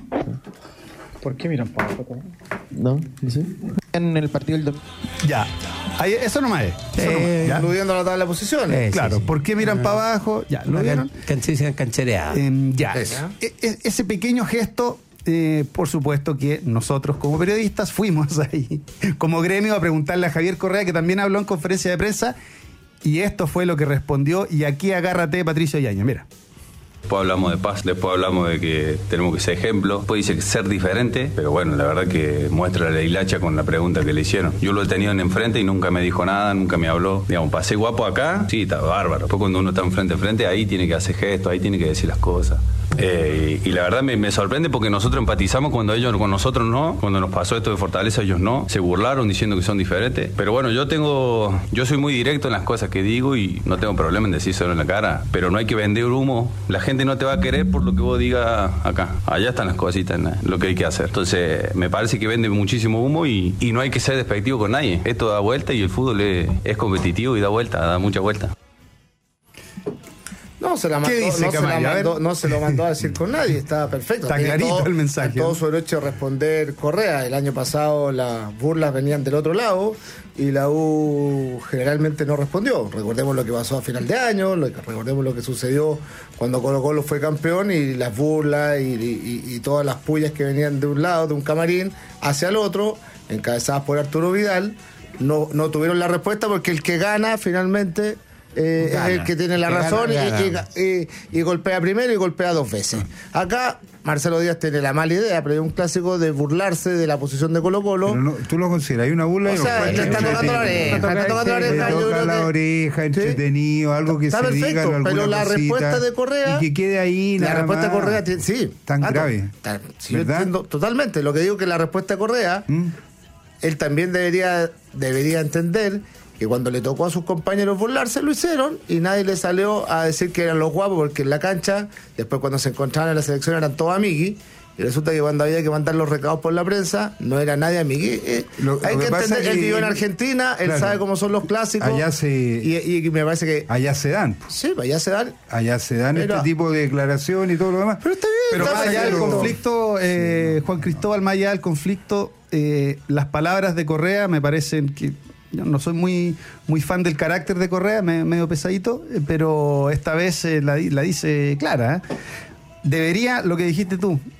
Speaker 7: ¿Por qué miran para abajo?
Speaker 6: ¿No? ¿Sí? En el partido del domingo...
Speaker 2: Ya, ahí, eso nomás es. Eso nomás,
Speaker 3: Eh,
Speaker 2: ¿ya?
Speaker 4: Incluyendo la tabla de posiciones.
Speaker 3: Eh,
Speaker 2: Claro,
Speaker 3: sí, sí.
Speaker 2: ¿por qué miran para abajo? Ya, ¿lo vieron?
Speaker 3: Canchísima canchereada.
Speaker 2: Eh, ya,
Speaker 4: Eso.
Speaker 2: E- e- ese pequeño gesto, eh, por supuesto que nosotros como periodistas fuimos ahí, como gremio, a preguntarle a Javier Correa, que también habló en conferencia de prensa, y esto fue lo que respondió, y aquí agárrate, Patricio Yañez, mira.
Speaker 8: Después hablamos de paz, después hablamos de que tenemos que ser ejemplo. Después dice que ser diferente, pero bueno, la verdad que muestra la hilacha con la pregunta que le hicieron. Yo lo he tenido en enfrente y nunca me dijo nada, nunca me habló. Digamos, pasé guapo acá, sí, está bárbaro. Después cuando uno está enfrente a frente, ahí tiene que hacer gestos, ahí tiene que decir las cosas. Eh, y, y la verdad me, me sorprende porque nosotros empatizamos cuando ellos con nosotros no, cuando nos pasó esto de Fortaleza ellos no, se burlaron diciendo que son diferentes. Pero bueno, yo tengo, yo soy muy directo en las cosas que digo y no tengo problema en decírselo en la cara, pero no hay que vender humo. La gente no te va a querer por lo que vos digas acá. Allá están las cositas, ¿no? Lo que hay que hacer. Entonces me parece que vende muchísimo humo y, y no hay que ser despectivo con nadie. Esto da vuelta y el fútbol es, es competitivo y da vuelta, da mucha vuelta.
Speaker 4: No se la mandó,
Speaker 2: ¿Qué dice
Speaker 4: no, se la
Speaker 2: Camayo? A ver.
Speaker 4: mandó no se lo mandó a decir con nadie, está perfecto.
Speaker 2: Está
Speaker 4: Tiene
Speaker 2: clarito
Speaker 4: todo,
Speaker 2: el mensaje,
Speaker 4: está todo
Speaker 2: ¿no?
Speaker 4: su derecho a responder Correa. El año pasado las burlas venían del otro lado y la U generalmente no respondió. Recordemos lo que pasó a final de año, lo que, recordemos lo que sucedió cuando Colo Colo fue campeón y las burlas y, y- y todas las pullas que venían de un lado, de un camarín, hacia el otro, encabezadas por Arturo Vidal, no, no tuvieron la respuesta porque el que gana finalmente... Eh,
Speaker 3: Gana.
Speaker 4: es el que tiene la
Speaker 3: Que
Speaker 4: razón
Speaker 3: gana,
Speaker 4: y-
Speaker 3: gana.
Speaker 4: y, y, y golpea primero y golpea dos veces. Acá Marcelo Díaz tiene la mala idea, pero es un clásico de burlarse de la posición de Colo Colo.
Speaker 5: Pero no, tú lo consideras, hay una burla y
Speaker 4: O
Speaker 5: no
Speaker 4: sea,
Speaker 5: puede.
Speaker 4: le está tocando la oreja, le está tocando la
Speaker 5: Le
Speaker 4: oreja. yo
Speaker 5: toca
Speaker 4: creo
Speaker 5: la
Speaker 4: que-
Speaker 5: oreja,
Speaker 4: Sí.
Speaker 5: entretenido, algo que
Speaker 4: Está
Speaker 5: se
Speaker 4: perfecto,
Speaker 5: diga, alguna
Speaker 4: pero la
Speaker 5: cosita,
Speaker 4: respuesta de Correa-
Speaker 5: y que quede ahí
Speaker 4: La
Speaker 5: nada
Speaker 4: respuesta de
Speaker 5: más.
Speaker 4: Correa tiene, sí.
Speaker 5: Tan
Speaker 4: Ah, no,
Speaker 5: grave.
Speaker 4: tan- sí, yo
Speaker 5: ¿Verdad?
Speaker 4: entiendo totalmente. Lo que digo que la respuesta de Correa,
Speaker 5: ¿Mm?
Speaker 4: él también debería, debería entender que cuando le tocó a sus compañeros burlarse, lo hicieron y nadie le salió a decir que eran los guapos, porque en la cancha, después cuando se encontraban en la selección eran todos amiguis, y resulta que cuando había que mandar los recados por la prensa, no era nadie amigui. Eh,
Speaker 5: Lo-
Speaker 4: hay
Speaker 5: lo
Speaker 4: que
Speaker 5: que pasa
Speaker 4: entender,
Speaker 5: es
Speaker 4: él
Speaker 5: que-
Speaker 4: vivió en Argentina, él
Speaker 5: Claro.
Speaker 4: sabe cómo son los clásicos.
Speaker 5: Allá se-
Speaker 4: Y, y me parece que...
Speaker 5: Allá se dan.
Speaker 4: Sí, allá se dan.
Speaker 5: Allá se dan
Speaker 4: Pero-
Speaker 5: este tipo de declaración y todo lo demás.
Speaker 4: Pero está bien.
Speaker 2: Pero
Speaker 4: está
Speaker 2: más allá del
Speaker 4: perfecto.
Speaker 2: conflicto, eh, Juan Cristóbal, más allá del conflicto, eh, las palabras de Correa me parecen que... Yo no soy muy, muy fan del carácter de Correa, me- medio pesadito, eh, pero esta vez eh, la, di- la dice clara. ¿eh? Debería, lo que dijiste tú,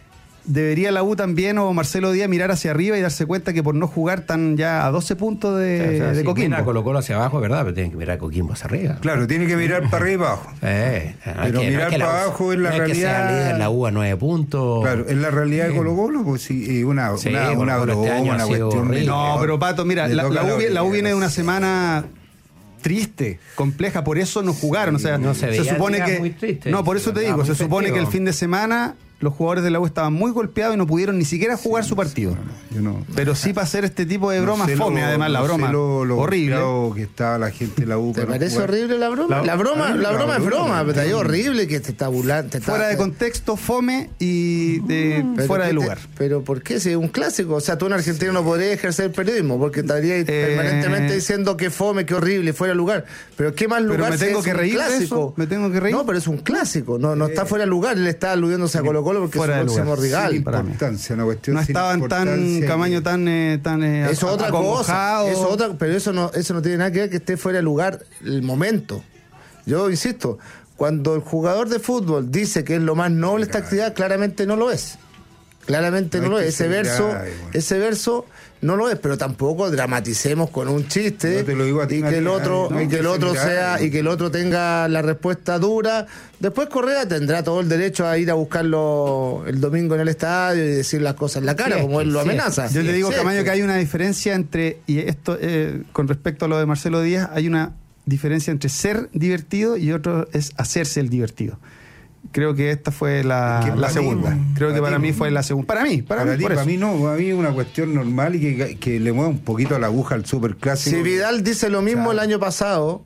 Speaker 2: debería la U también o Marcelo Díaz mirar hacia arriba y darse cuenta que por no jugar tan ya a doce puntos de,
Speaker 3: o sea,
Speaker 2: de
Speaker 3: si
Speaker 2: Coquimbo.
Speaker 3: mira a Colo-Colo hacia abajo, ¿verdad? Pero tienen que mirar a Coquimbo hacia arriba.
Speaker 5: Claro, tiene que mirar para arriba y para abajo.
Speaker 3: Eh, no
Speaker 5: Pero
Speaker 3: que,
Speaker 5: mirar
Speaker 3: no
Speaker 5: para
Speaker 3: la,
Speaker 5: abajo es la
Speaker 3: no
Speaker 5: realidad.
Speaker 3: Es que sea líder la U a nueve puntos.
Speaker 5: Claro, es la realidad de Colo-Colo, pues sí, una,
Speaker 3: Sí,
Speaker 5: una, una
Speaker 3: Colo-Colo
Speaker 5: broma,
Speaker 3: este año ha
Speaker 5: una
Speaker 3: sido
Speaker 5: cuestión.
Speaker 3: horrible.
Speaker 2: No, pero Pato, mira,
Speaker 5: Le
Speaker 2: la,
Speaker 5: toca
Speaker 2: la, U,
Speaker 5: la
Speaker 2: la U viene de una
Speaker 5: orilla,
Speaker 2: semana triste, compleja, por eso no jugaron. O sea,
Speaker 3: No se veía
Speaker 2: supone
Speaker 3: días
Speaker 2: que.
Speaker 3: muy tristes,
Speaker 2: no, por eso te
Speaker 3: andaba
Speaker 2: digo,
Speaker 3: muy
Speaker 2: se supone
Speaker 3: festivo.
Speaker 2: que el fin de semana los jugadores de la U estaban muy golpeados y no pudieron ni siquiera jugar su partido.
Speaker 5: Yo no,
Speaker 2: Pero sí para hacer este tipo de
Speaker 5: no
Speaker 2: bromas
Speaker 5: sé
Speaker 2: fome,
Speaker 5: lo-
Speaker 2: además la
Speaker 5: no sé
Speaker 2: broma
Speaker 5: lo- lo
Speaker 2: horrible.
Speaker 5: golpeado que estaba la gente de la U.
Speaker 4: ¿Te
Speaker 5: para
Speaker 4: parece
Speaker 5: jugar.
Speaker 4: horrible la broma?
Speaker 5: La-
Speaker 4: La, broma,
Speaker 5: a mí
Speaker 4: la
Speaker 5: la
Speaker 4: broma es
Speaker 5: broma,
Speaker 4: broma, pero es
Speaker 5: broma.
Speaker 4: horrible que te está burlando. te está-
Speaker 2: Fuera de contexto, fome y de,
Speaker 4: Pero
Speaker 2: fuera de
Speaker 4: ¿qué te-
Speaker 2: lugar.
Speaker 4: pero ¿por qué? Si es un clásico. O sea, tú en Argentina no podrías ejercer periodismo porque estarías
Speaker 2: Eh,
Speaker 4: permanentemente diciendo que fome, que horrible, fuera de lugar. Pero ¿qué más
Speaker 2: Pero
Speaker 4: lugar
Speaker 2: me
Speaker 4: si
Speaker 2: tengo
Speaker 4: es
Speaker 2: que
Speaker 4: un
Speaker 2: reír de
Speaker 4: clásico?
Speaker 2: eso, me tengo que reír.
Speaker 4: No, pero es un clásico. No, no está fuera de lugar. Él está aludiéndose a Colo-Colo porque
Speaker 2: Fuera
Speaker 4: es
Speaker 2: de
Speaker 4: su próximo
Speaker 2: lugar.
Speaker 4: rival.
Speaker 2: Sí, para mí.
Speaker 5: Importancia, una cuestión
Speaker 2: No
Speaker 5: sin
Speaker 2: estaban tan
Speaker 5: importancia
Speaker 2: Camaño
Speaker 5: que-
Speaker 2: tan eh, tan eh,
Speaker 4: Eso es otra cosa.
Speaker 2: acongojado.
Speaker 4: Eso otra, pero eso no, eso no tiene nada que ver que esté fuera de lugar el momento. Yo insisto, cuando el jugador de fútbol dice que es lo más noble esta actividad, claramente no lo es. Claramente no,
Speaker 5: No
Speaker 4: lo
Speaker 5: hay
Speaker 4: es.
Speaker 5: que
Speaker 4: Ese
Speaker 5: ser
Speaker 4: verso,
Speaker 5: grave, bueno.
Speaker 4: ese verso no lo es, pero tampoco dramaticemos con un chiste
Speaker 5: Yo te lo digo a ti,
Speaker 4: y que el
Speaker 5: Matías,
Speaker 4: otro,
Speaker 5: no hay
Speaker 4: y que
Speaker 5: que
Speaker 4: el otro
Speaker 5: ser grave,
Speaker 4: sea,
Speaker 5: bueno.
Speaker 4: y que el otro tenga la respuesta dura. Después Correa tendrá todo el derecho a ir a buscarlo el domingo en el estadio y decir las cosas en la cara,
Speaker 3: Sí,
Speaker 4: como él lo
Speaker 3: sí,
Speaker 4: amenaza.
Speaker 2: Yo te digo,
Speaker 4: Sí,
Speaker 2: Camaño,
Speaker 4: sí.
Speaker 2: que hay una diferencia entre, y esto eh, con respecto a lo de Marcelo Díaz, hay una diferencia entre ser divertido y otro es hacerse el divertido. Creo que esta fue la,
Speaker 5: Que
Speaker 2: la
Speaker 5: para ti,
Speaker 2: segunda.
Speaker 5: pues,
Speaker 2: Creo que
Speaker 5: para
Speaker 2: para
Speaker 5: ti,
Speaker 2: mí
Speaker 5: pues.
Speaker 2: fue la segunda. Para mí, para,
Speaker 5: Para,
Speaker 2: mí,
Speaker 5: ti,
Speaker 2: por
Speaker 5: para
Speaker 2: eso.
Speaker 5: mí no, para mí es una cuestión normal y que, que le mueva un poquito la aguja al superclásico.
Speaker 4: Si Vidal dice lo mismo
Speaker 5: O sea,
Speaker 4: el año pasado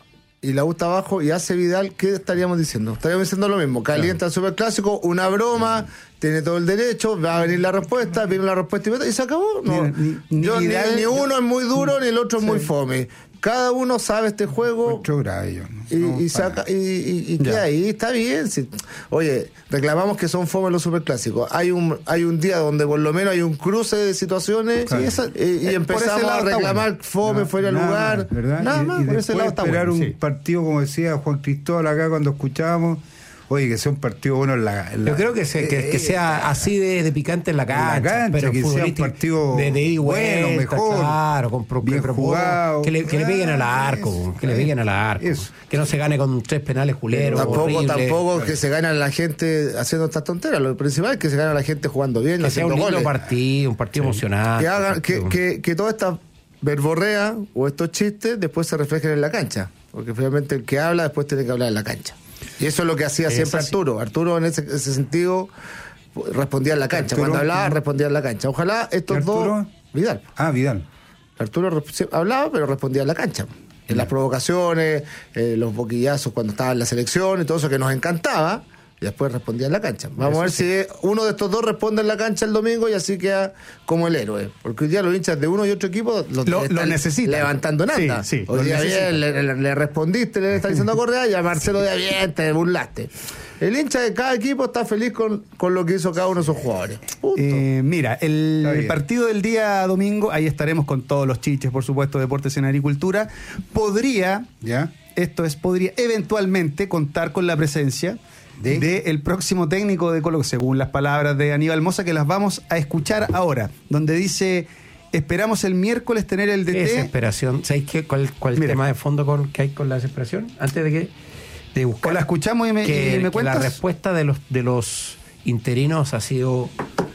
Speaker 4: y la U está abajo y hace Vidal, ¿qué estaríamos diciendo? Estaríamos diciendo lo mismo. Calienta el superclásico, una broma, tiene todo el derecho, va a venir la respuesta, viene la respuesta y se acabó. No.
Speaker 2: Mira, ni- ni
Speaker 4: Yo, ni,
Speaker 2: Vidal-
Speaker 4: ni uno es muy duro ni el otro es muy fome. Cada uno sabe este juego.
Speaker 5: mucho grave, yo, ¿no?
Speaker 4: Y,
Speaker 5: No,
Speaker 4: y
Speaker 5: para
Speaker 4: saca,
Speaker 5: nada.
Speaker 4: y, y, y queda ahí, está bien. Sí. Oye, reclamamos que son fome los superclásicos. Hay un hay un día donde por lo menos hay un cruce de situaciones
Speaker 5: Claro.
Speaker 4: y, esa- y- y
Speaker 2: Eh, por
Speaker 4: empezamos
Speaker 2: ese lado
Speaker 4: a
Speaker 2: está
Speaker 4: reclamar
Speaker 2: bueno.
Speaker 4: fome
Speaker 5: No,
Speaker 4: fuera de
Speaker 5: nada
Speaker 4: lugar.
Speaker 5: más, ¿verdad?
Speaker 4: Nada
Speaker 5: y,
Speaker 4: más,
Speaker 5: y
Speaker 4: por ese
Speaker 5: después
Speaker 4: lado está
Speaker 5: esperar
Speaker 4: bueno.
Speaker 5: un
Speaker 2: sí.
Speaker 5: partido, como decía Juan Cristóbal acá cuando escuchábamos, oye, que sea un partido bueno en la... en la-
Speaker 3: Yo creo que, se- que, que
Speaker 5: eh,
Speaker 3: sea así de, de picante en la cancha,
Speaker 5: cancha,
Speaker 3: pero
Speaker 5: que sea un
Speaker 3: futbolístico,
Speaker 5: partido
Speaker 3: de, de ida y
Speaker 5: bueno,
Speaker 3: vuelta,
Speaker 5: mejor,
Speaker 3: claro, con pro-
Speaker 5: bien
Speaker 3: que proponga-
Speaker 5: jugado.
Speaker 3: que le, que le peguen al arco,
Speaker 5: Eso,
Speaker 3: que le peguen al arco,
Speaker 5: eso.
Speaker 3: que no se gane con tres penales culeros,
Speaker 4: Tampoco,
Speaker 3: horribles.
Speaker 4: tampoco que se gana la gente haciendo estas tonteras. Lo principal es que se gana la gente jugando bien,
Speaker 3: que sea un
Speaker 4: haciendo
Speaker 3: lindo
Speaker 4: goles.
Speaker 3: partido, un partido emocionante.
Speaker 4: Que, hagan,
Speaker 3: un
Speaker 4: que,
Speaker 3: partido-
Speaker 4: que, que toda esta verborrea o estos chistes después se reflejen en la cancha. Porque finalmente el que habla después tiene que hablar en la cancha. Y eso es lo que hacía
Speaker 3: Es
Speaker 4: siempre
Speaker 3: así.
Speaker 4: Arturo. Arturo en ese, ese sentido respondía en la cancha.
Speaker 5: Arturo,
Speaker 4: Cuando hablaba,
Speaker 5: ¿mm?
Speaker 4: respondía en la cancha. Ojalá estos
Speaker 5: Arturo?
Speaker 4: dos... Vidal.
Speaker 5: Ah, Vidal.
Speaker 4: Arturo rep- se- hablaba, pero respondía en la cancha. En las provocaciones, eh, los boquillazos cuando estaba en la selección y todo eso que nos encantaba. Y después respondía en la cancha. Vamos a ver si uno de estos dos responde en la cancha el domingo y así queda como el héroe. Porque hoy día los hinchas de uno y otro equipo los
Speaker 2: Lo-
Speaker 4: están
Speaker 2: lo necesitan.
Speaker 4: levantando nada.
Speaker 2: Sí, sí,
Speaker 4: hoy
Speaker 2: lo
Speaker 4: día
Speaker 2: necesitan.
Speaker 4: bien, le, le- le respondiste, le está diciendo a Correa y a Marcelo de bien, te burlaste. El hincha de cada equipo está feliz con, con lo que hizo cada uno de sus jugadores. Punto.
Speaker 2: Eh, mira, el
Speaker 5: Está bien.
Speaker 2: partido del día domingo, ahí estaremos con todos los chiches, por supuesto, deportes en agricultura. Podría,
Speaker 5: ¿Ya?
Speaker 2: esto es, podría eventualmente contar con la presencia
Speaker 5: ¿De?
Speaker 2: de el próximo técnico de Colo, según las palabras de Aníbal Mosa, que las vamos a escuchar ahora, donde dice: esperamos el miércoles tener el D T.
Speaker 3: Desesperación. ¿Sabéis qué? ¿Cuál, cuál
Speaker 2: Mira.
Speaker 3: tema de fondo con, que hay con la desesperación? Antes de que de buscar.
Speaker 2: O la escuchamos y me,
Speaker 3: que,
Speaker 2: y me
Speaker 3: que
Speaker 2: cuentas.
Speaker 3: la respuesta de los de los interinos ha sido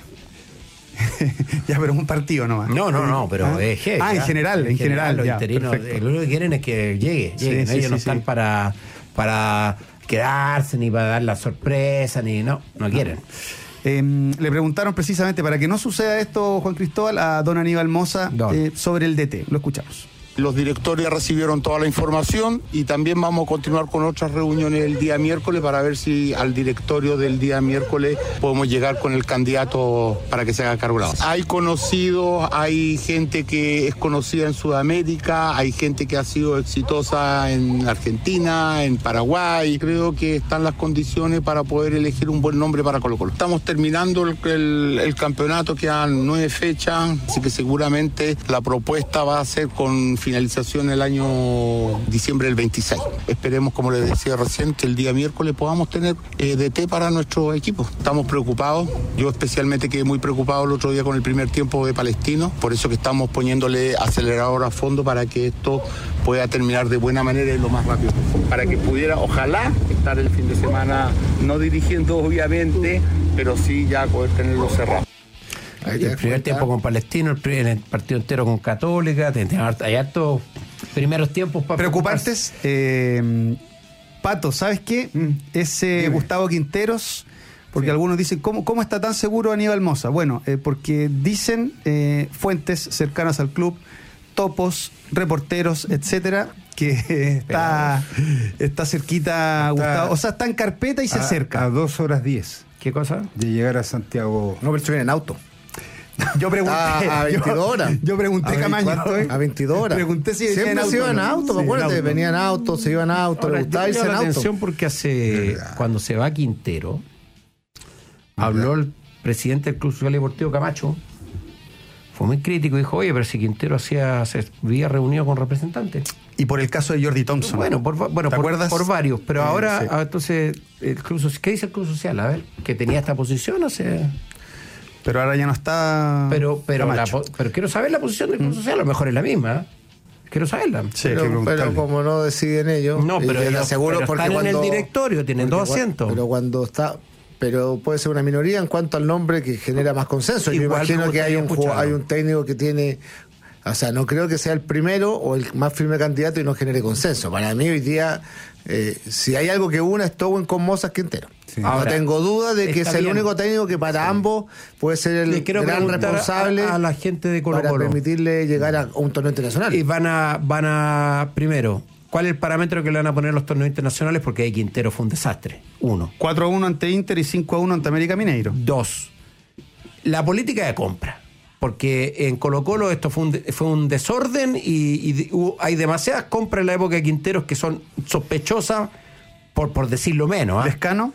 Speaker 2: Ya, pero un partido nomás.
Speaker 3: no, no, no, pero
Speaker 2: Ah,
Speaker 3: es heavy,
Speaker 2: ah, en
Speaker 3: ¿ya?
Speaker 2: general, en general,
Speaker 3: los
Speaker 2: ya,
Speaker 3: interinos,
Speaker 2: perfecto.
Speaker 3: eh, lo único que quieren es que llegue,
Speaker 2: Sí,
Speaker 3: lleguen.
Speaker 2: sí,
Speaker 3: Ellos
Speaker 2: sí,
Speaker 3: no
Speaker 2: sí.
Speaker 3: están para para quedarse ni para dar la sorpresa ni no, no quieren.
Speaker 2: Eh, le preguntaron precisamente, para que no suceda esto, Juan Cristóbal, a don Aníbal Mosa,
Speaker 3: Don.
Speaker 2: eh, sobre el D T. Lo escuchamos.
Speaker 9: Los directores ya recibieron toda la información y también vamos a continuar con otras reuniones el día miércoles para ver si al directorio del día miércoles podemos llegar con el candidato para que se haga cargo de la base. Hay conocidos, hay gente que es conocida en Sudamérica, hay gente que ha sido exitosa en Argentina, en Paraguay. Creo que están las condiciones para poder elegir un buen nombre para Colo Colo. Estamos terminando el, el- el campeonato, quedan nueve fechas, así que seguramente la propuesta va a ser con finalización el año diciembre del veintiséis. Esperemos, como les decía recién, que el día miércoles podamos tener eh, D T para nuestro equipo. Estamos preocupados, yo especialmente quedé muy preocupado el otro día con el primer tiempo de Palestino, por eso que estamos poniéndole acelerador a fondo para que esto pueda terminar de buena manera y lo más rápido posible. Para que pudiera, ojalá, estar el fin de semana, no dirigiendo obviamente, pero sí ya poder tenerlo cerrado.
Speaker 3: El primer cuenta? tiempo con Palestino, el, primer, el partido entero con Católica, hay hartos primeros tiempos para
Speaker 2: preocupantes. Eh, Pato, ¿sabes qué? Mm. Ese Dime. Gustavo Quinteros, porque sí. algunos dicen, ¿cómo, ¿cómo está tan seguro Aníbal Mosa? Bueno, eh, porque dicen eh, fuentes cercanas al club, topos, reporteros, etcétera, que está, está cerquita está, Gustavo, o sea, está en carpeta y se
Speaker 5: a,
Speaker 2: acerca.
Speaker 5: A dos horas diez.
Speaker 3: ¿Qué cosa?
Speaker 5: De llegar a Santiago.
Speaker 4: No, pero viene en auto.
Speaker 2: Yo pregunté.
Speaker 4: A, a veintidós horas.
Speaker 2: Yo, yo pregunté,
Speaker 4: a
Speaker 2: Camaño.
Speaker 4: A veintidós horas.
Speaker 2: Pregunté si
Speaker 4: siempre
Speaker 2: en auto,
Speaker 4: se iban en auto,
Speaker 2: sí,
Speaker 4: acuérdate,
Speaker 2: auto.
Speaker 4: venían en auto, se iban en auto,
Speaker 3: Ahora,
Speaker 4: le gustaba irse en
Speaker 3: la
Speaker 4: auto.
Speaker 3: atención porque hace, cuando se va Quintero, habló el presidente del Club Social Deportivo Camacho, fue muy crítico y dijo, oye, pero si Quintero hacía, se había reunido con representantes.
Speaker 2: Y por el caso de Jordi Thompson.
Speaker 3: Bueno, por, bueno,
Speaker 2: ¿te
Speaker 3: por,
Speaker 2: acuerdas?
Speaker 3: por varios, pero
Speaker 2: Eh,
Speaker 3: ahora,
Speaker 2: sí.
Speaker 3: ah, entonces, el Club, ¿qué dice el Club Social? A ver, que tenía esta posición, o sea...
Speaker 2: Pero ahora ya no está.
Speaker 3: Pero, pero, la,
Speaker 2: Camacho.
Speaker 3: pero quiero saber la posición del Club Social, a lo mejor es la misma. ¿eh? Quiero saberla.
Speaker 2: Sí,
Speaker 4: pero, pero como no deciden ellos,
Speaker 3: no, pero,
Speaker 4: y te
Speaker 3: ellos,
Speaker 4: aseguro
Speaker 3: pero
Speaker 4: porque
Speaker 3: están
Speaker 4: cuando,
Speaker 3: en el directorio, tienen dos asientos.
Speaker 4: Pero cuando está, pero puede ser una minoría en cuanto al nombre que genera más consenso. Yo
Speaker 3: Igual
Speaker 4: imagino que hay un,
Speaker 3: escuchado.
Speaker 4: hay un técnico que tiene, o sea, no creo que sea el primero o el más firme candidato y no genere consenso. Para mí hoy día, eh, si hay algo que una es Tobón con Mozas Quintero. Sí. No Ahora, tengo duda de que es el bien. único técnico que para sí. ambos puede ser el gran responsable
Speaker 3: a, a la gente de Colo
Speaker 4: para
Speaker 3: Colo.
Speaker 4: permitirle llegar a un torneo internacional.
Speaker 3: Y van a, van a, primero, ¿cuál es el parámetro que le van a poner a los torneos internacionales? Porque ahí Quintero fue un desastre. Uno.
Speaker 2: cuatro a uno ante Inter y cinco a uno ante América Mineiro.
Speaker 3: Dos. La política de compra. Porque en Colo Colo esto fue un, fue un desorden y, y hubo, hay demasiadas compras en la época de Quinteros que son sospechosas, por, por decirlo menos. ¿eh?
Speaker 2: ¿Lescano?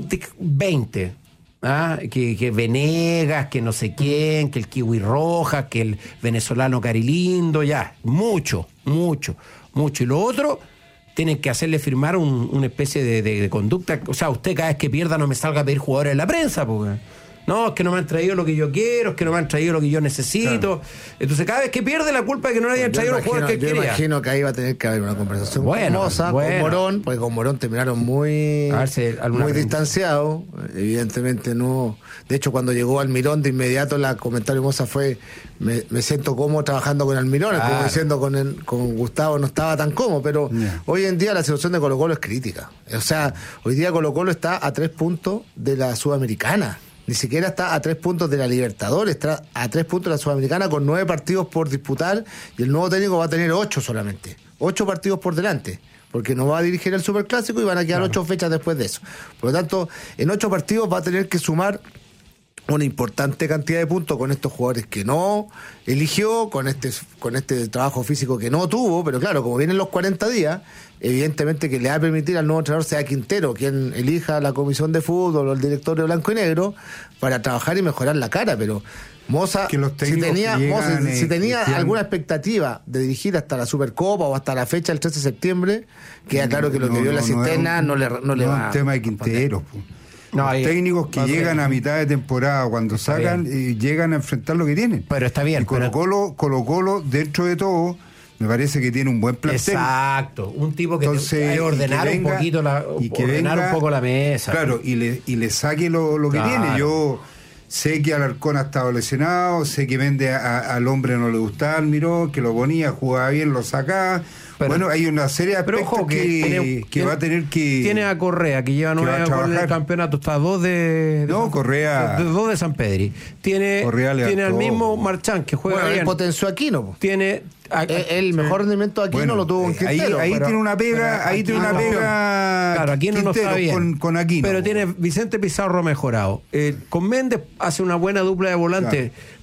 Speaker 3: veinte. ¿Ah? Que, que Venegas, que no sé quién, que el Kiwi Rojas, que el venezolano Carilindo, ya. Mucho, mucho, mucho. Y lo otro, tienen que hacerle firmar un, una especie de, de, de conducta. O sea, usted cada vez que pierda no me salga a pedir jugadores en la prensa, porque... No, es que no me han traído lo que yo quiero, es que no me han traído lo que yo necesito. Claro. Entonces, cada vez que pierde la culpa es que no le hayan traído los jugadores que
Speaker 4: yo
Speaker 3: quería.
Speaker 4: Yo imagino que ahí va a tener que haber una conversación
Speaker 3: bueno,
Speaker 4: con Moza,
Speaker 3: bueno.
Speaker 4: con Morón, porque con Morón terminaron muy,
Speaker 3: si
Speaker 4: muy distanciados. Evidentemente no. De hecho, cuando llegó Almirón, de inmediato el comentario de Moza fue: me, me siento cómodo trabajando con Almirón, claro. como diciendo con, el, con Gustavo no estaba tan cómodo. Pero yeah. hoy en día la situación de Colo Colo es crítica. O sea, hoy día Colo Colo está a tres puntos de la Sudamericana. Ni siquiera está a tres puntos de la Libertadores, está a tres puntos de la Sudamericana con nueve partidos por disputar y el nuevo técnico va a tener ocho solamente. Ocho partidos por delante, porque no va a dirigir el Superclásico y van a quedar claro. ocho fechas después de eso. Por lo tanto, en ocho partidos va a tener que sumar una importante cantidad de puntos con estos jugadores que no eligió, con este con este trabajo físico que no tuvo, pero claro, como vienen los cuarenta días, evidentemente que le va a permitir al nuevo entrenador, sea Quintero, quien elija la comisión de fútbol o el directorio blanco y negro, para trabajar y mejorar la cara, pero Moza, si tenía, Moza, si tenía alguna expectativa de dirigir hasta la Supercopa o hasta la fecha del trece de septiembre, queda claro que lo no, que vio no, la cisterna no, no le, no, no le va
Speaker 5: a... un tema de Quinteros, no, los
Speaker 3: hay,
Speaker 5: técnicos que llegan a mitad de temporada, cuando sacan, y llegan a enfrentar lo que tienen.
Speaker 3: Pero está bien.
Speaker 5: Y Colo Colo, Colo Colo, dentro de todo, me parece que tiene un buen plantel.
Speaker 3: Exacto, un tipo que
Speaker 5: Entonces,
Speaker 3: te, hay que ordenar
Speaker 5: que venga,
Speaker 3: un poquito la,
Speaker 5: y que
Speaker 3: ordenar
Speaker 5: venga,
Speaker 3: un poco la mesa.
Speaker 5: Claro, y le, y le saque lo, lo que
Speaker 3: claro.
Speaker 5: tiene. Yo sé que Alarcón ha estado lesionado, sé que Vende a, a, al hombre no le gustaba Almirón, que lo ponía, jugaba bien, lo sacaba. Pero, bueno, hay una serie de aspectos ojo, que, que, tiene, que tiene, va a tener que...
Speaker 3: Tiene a Correa, que lleva nueve años en el campeonato, está a dos de... de
Speaker 5: no,
Speaker 3: San,
Speaker 5: Correa...
Speaker 3: De, de dos de San Pedri. Tiene, tiene al mismo Marchán, que juega
Speaker 4: bueno,
Speaker 3: bien.
Speaker 4: Bueno, potenció Aquino.
Speaker 3: Tiene... A,
Speaker 4: el, el mejor rendimiento de Aquino bueno, lo tuvo en Quintero.
Speaker 5: Ahí, ahí
Speaker 4: pero,
Speaker 5: tiene una pega, ahí tiene una pega...
Speaker 3: Claro, Aquino no está bien.
Speaker 5: Con, con Aquino.
Speaker 3: Pero tiene Vicente Pizarro mejorado. Eh, con Méndez hace una buena dupla de volantes, claro.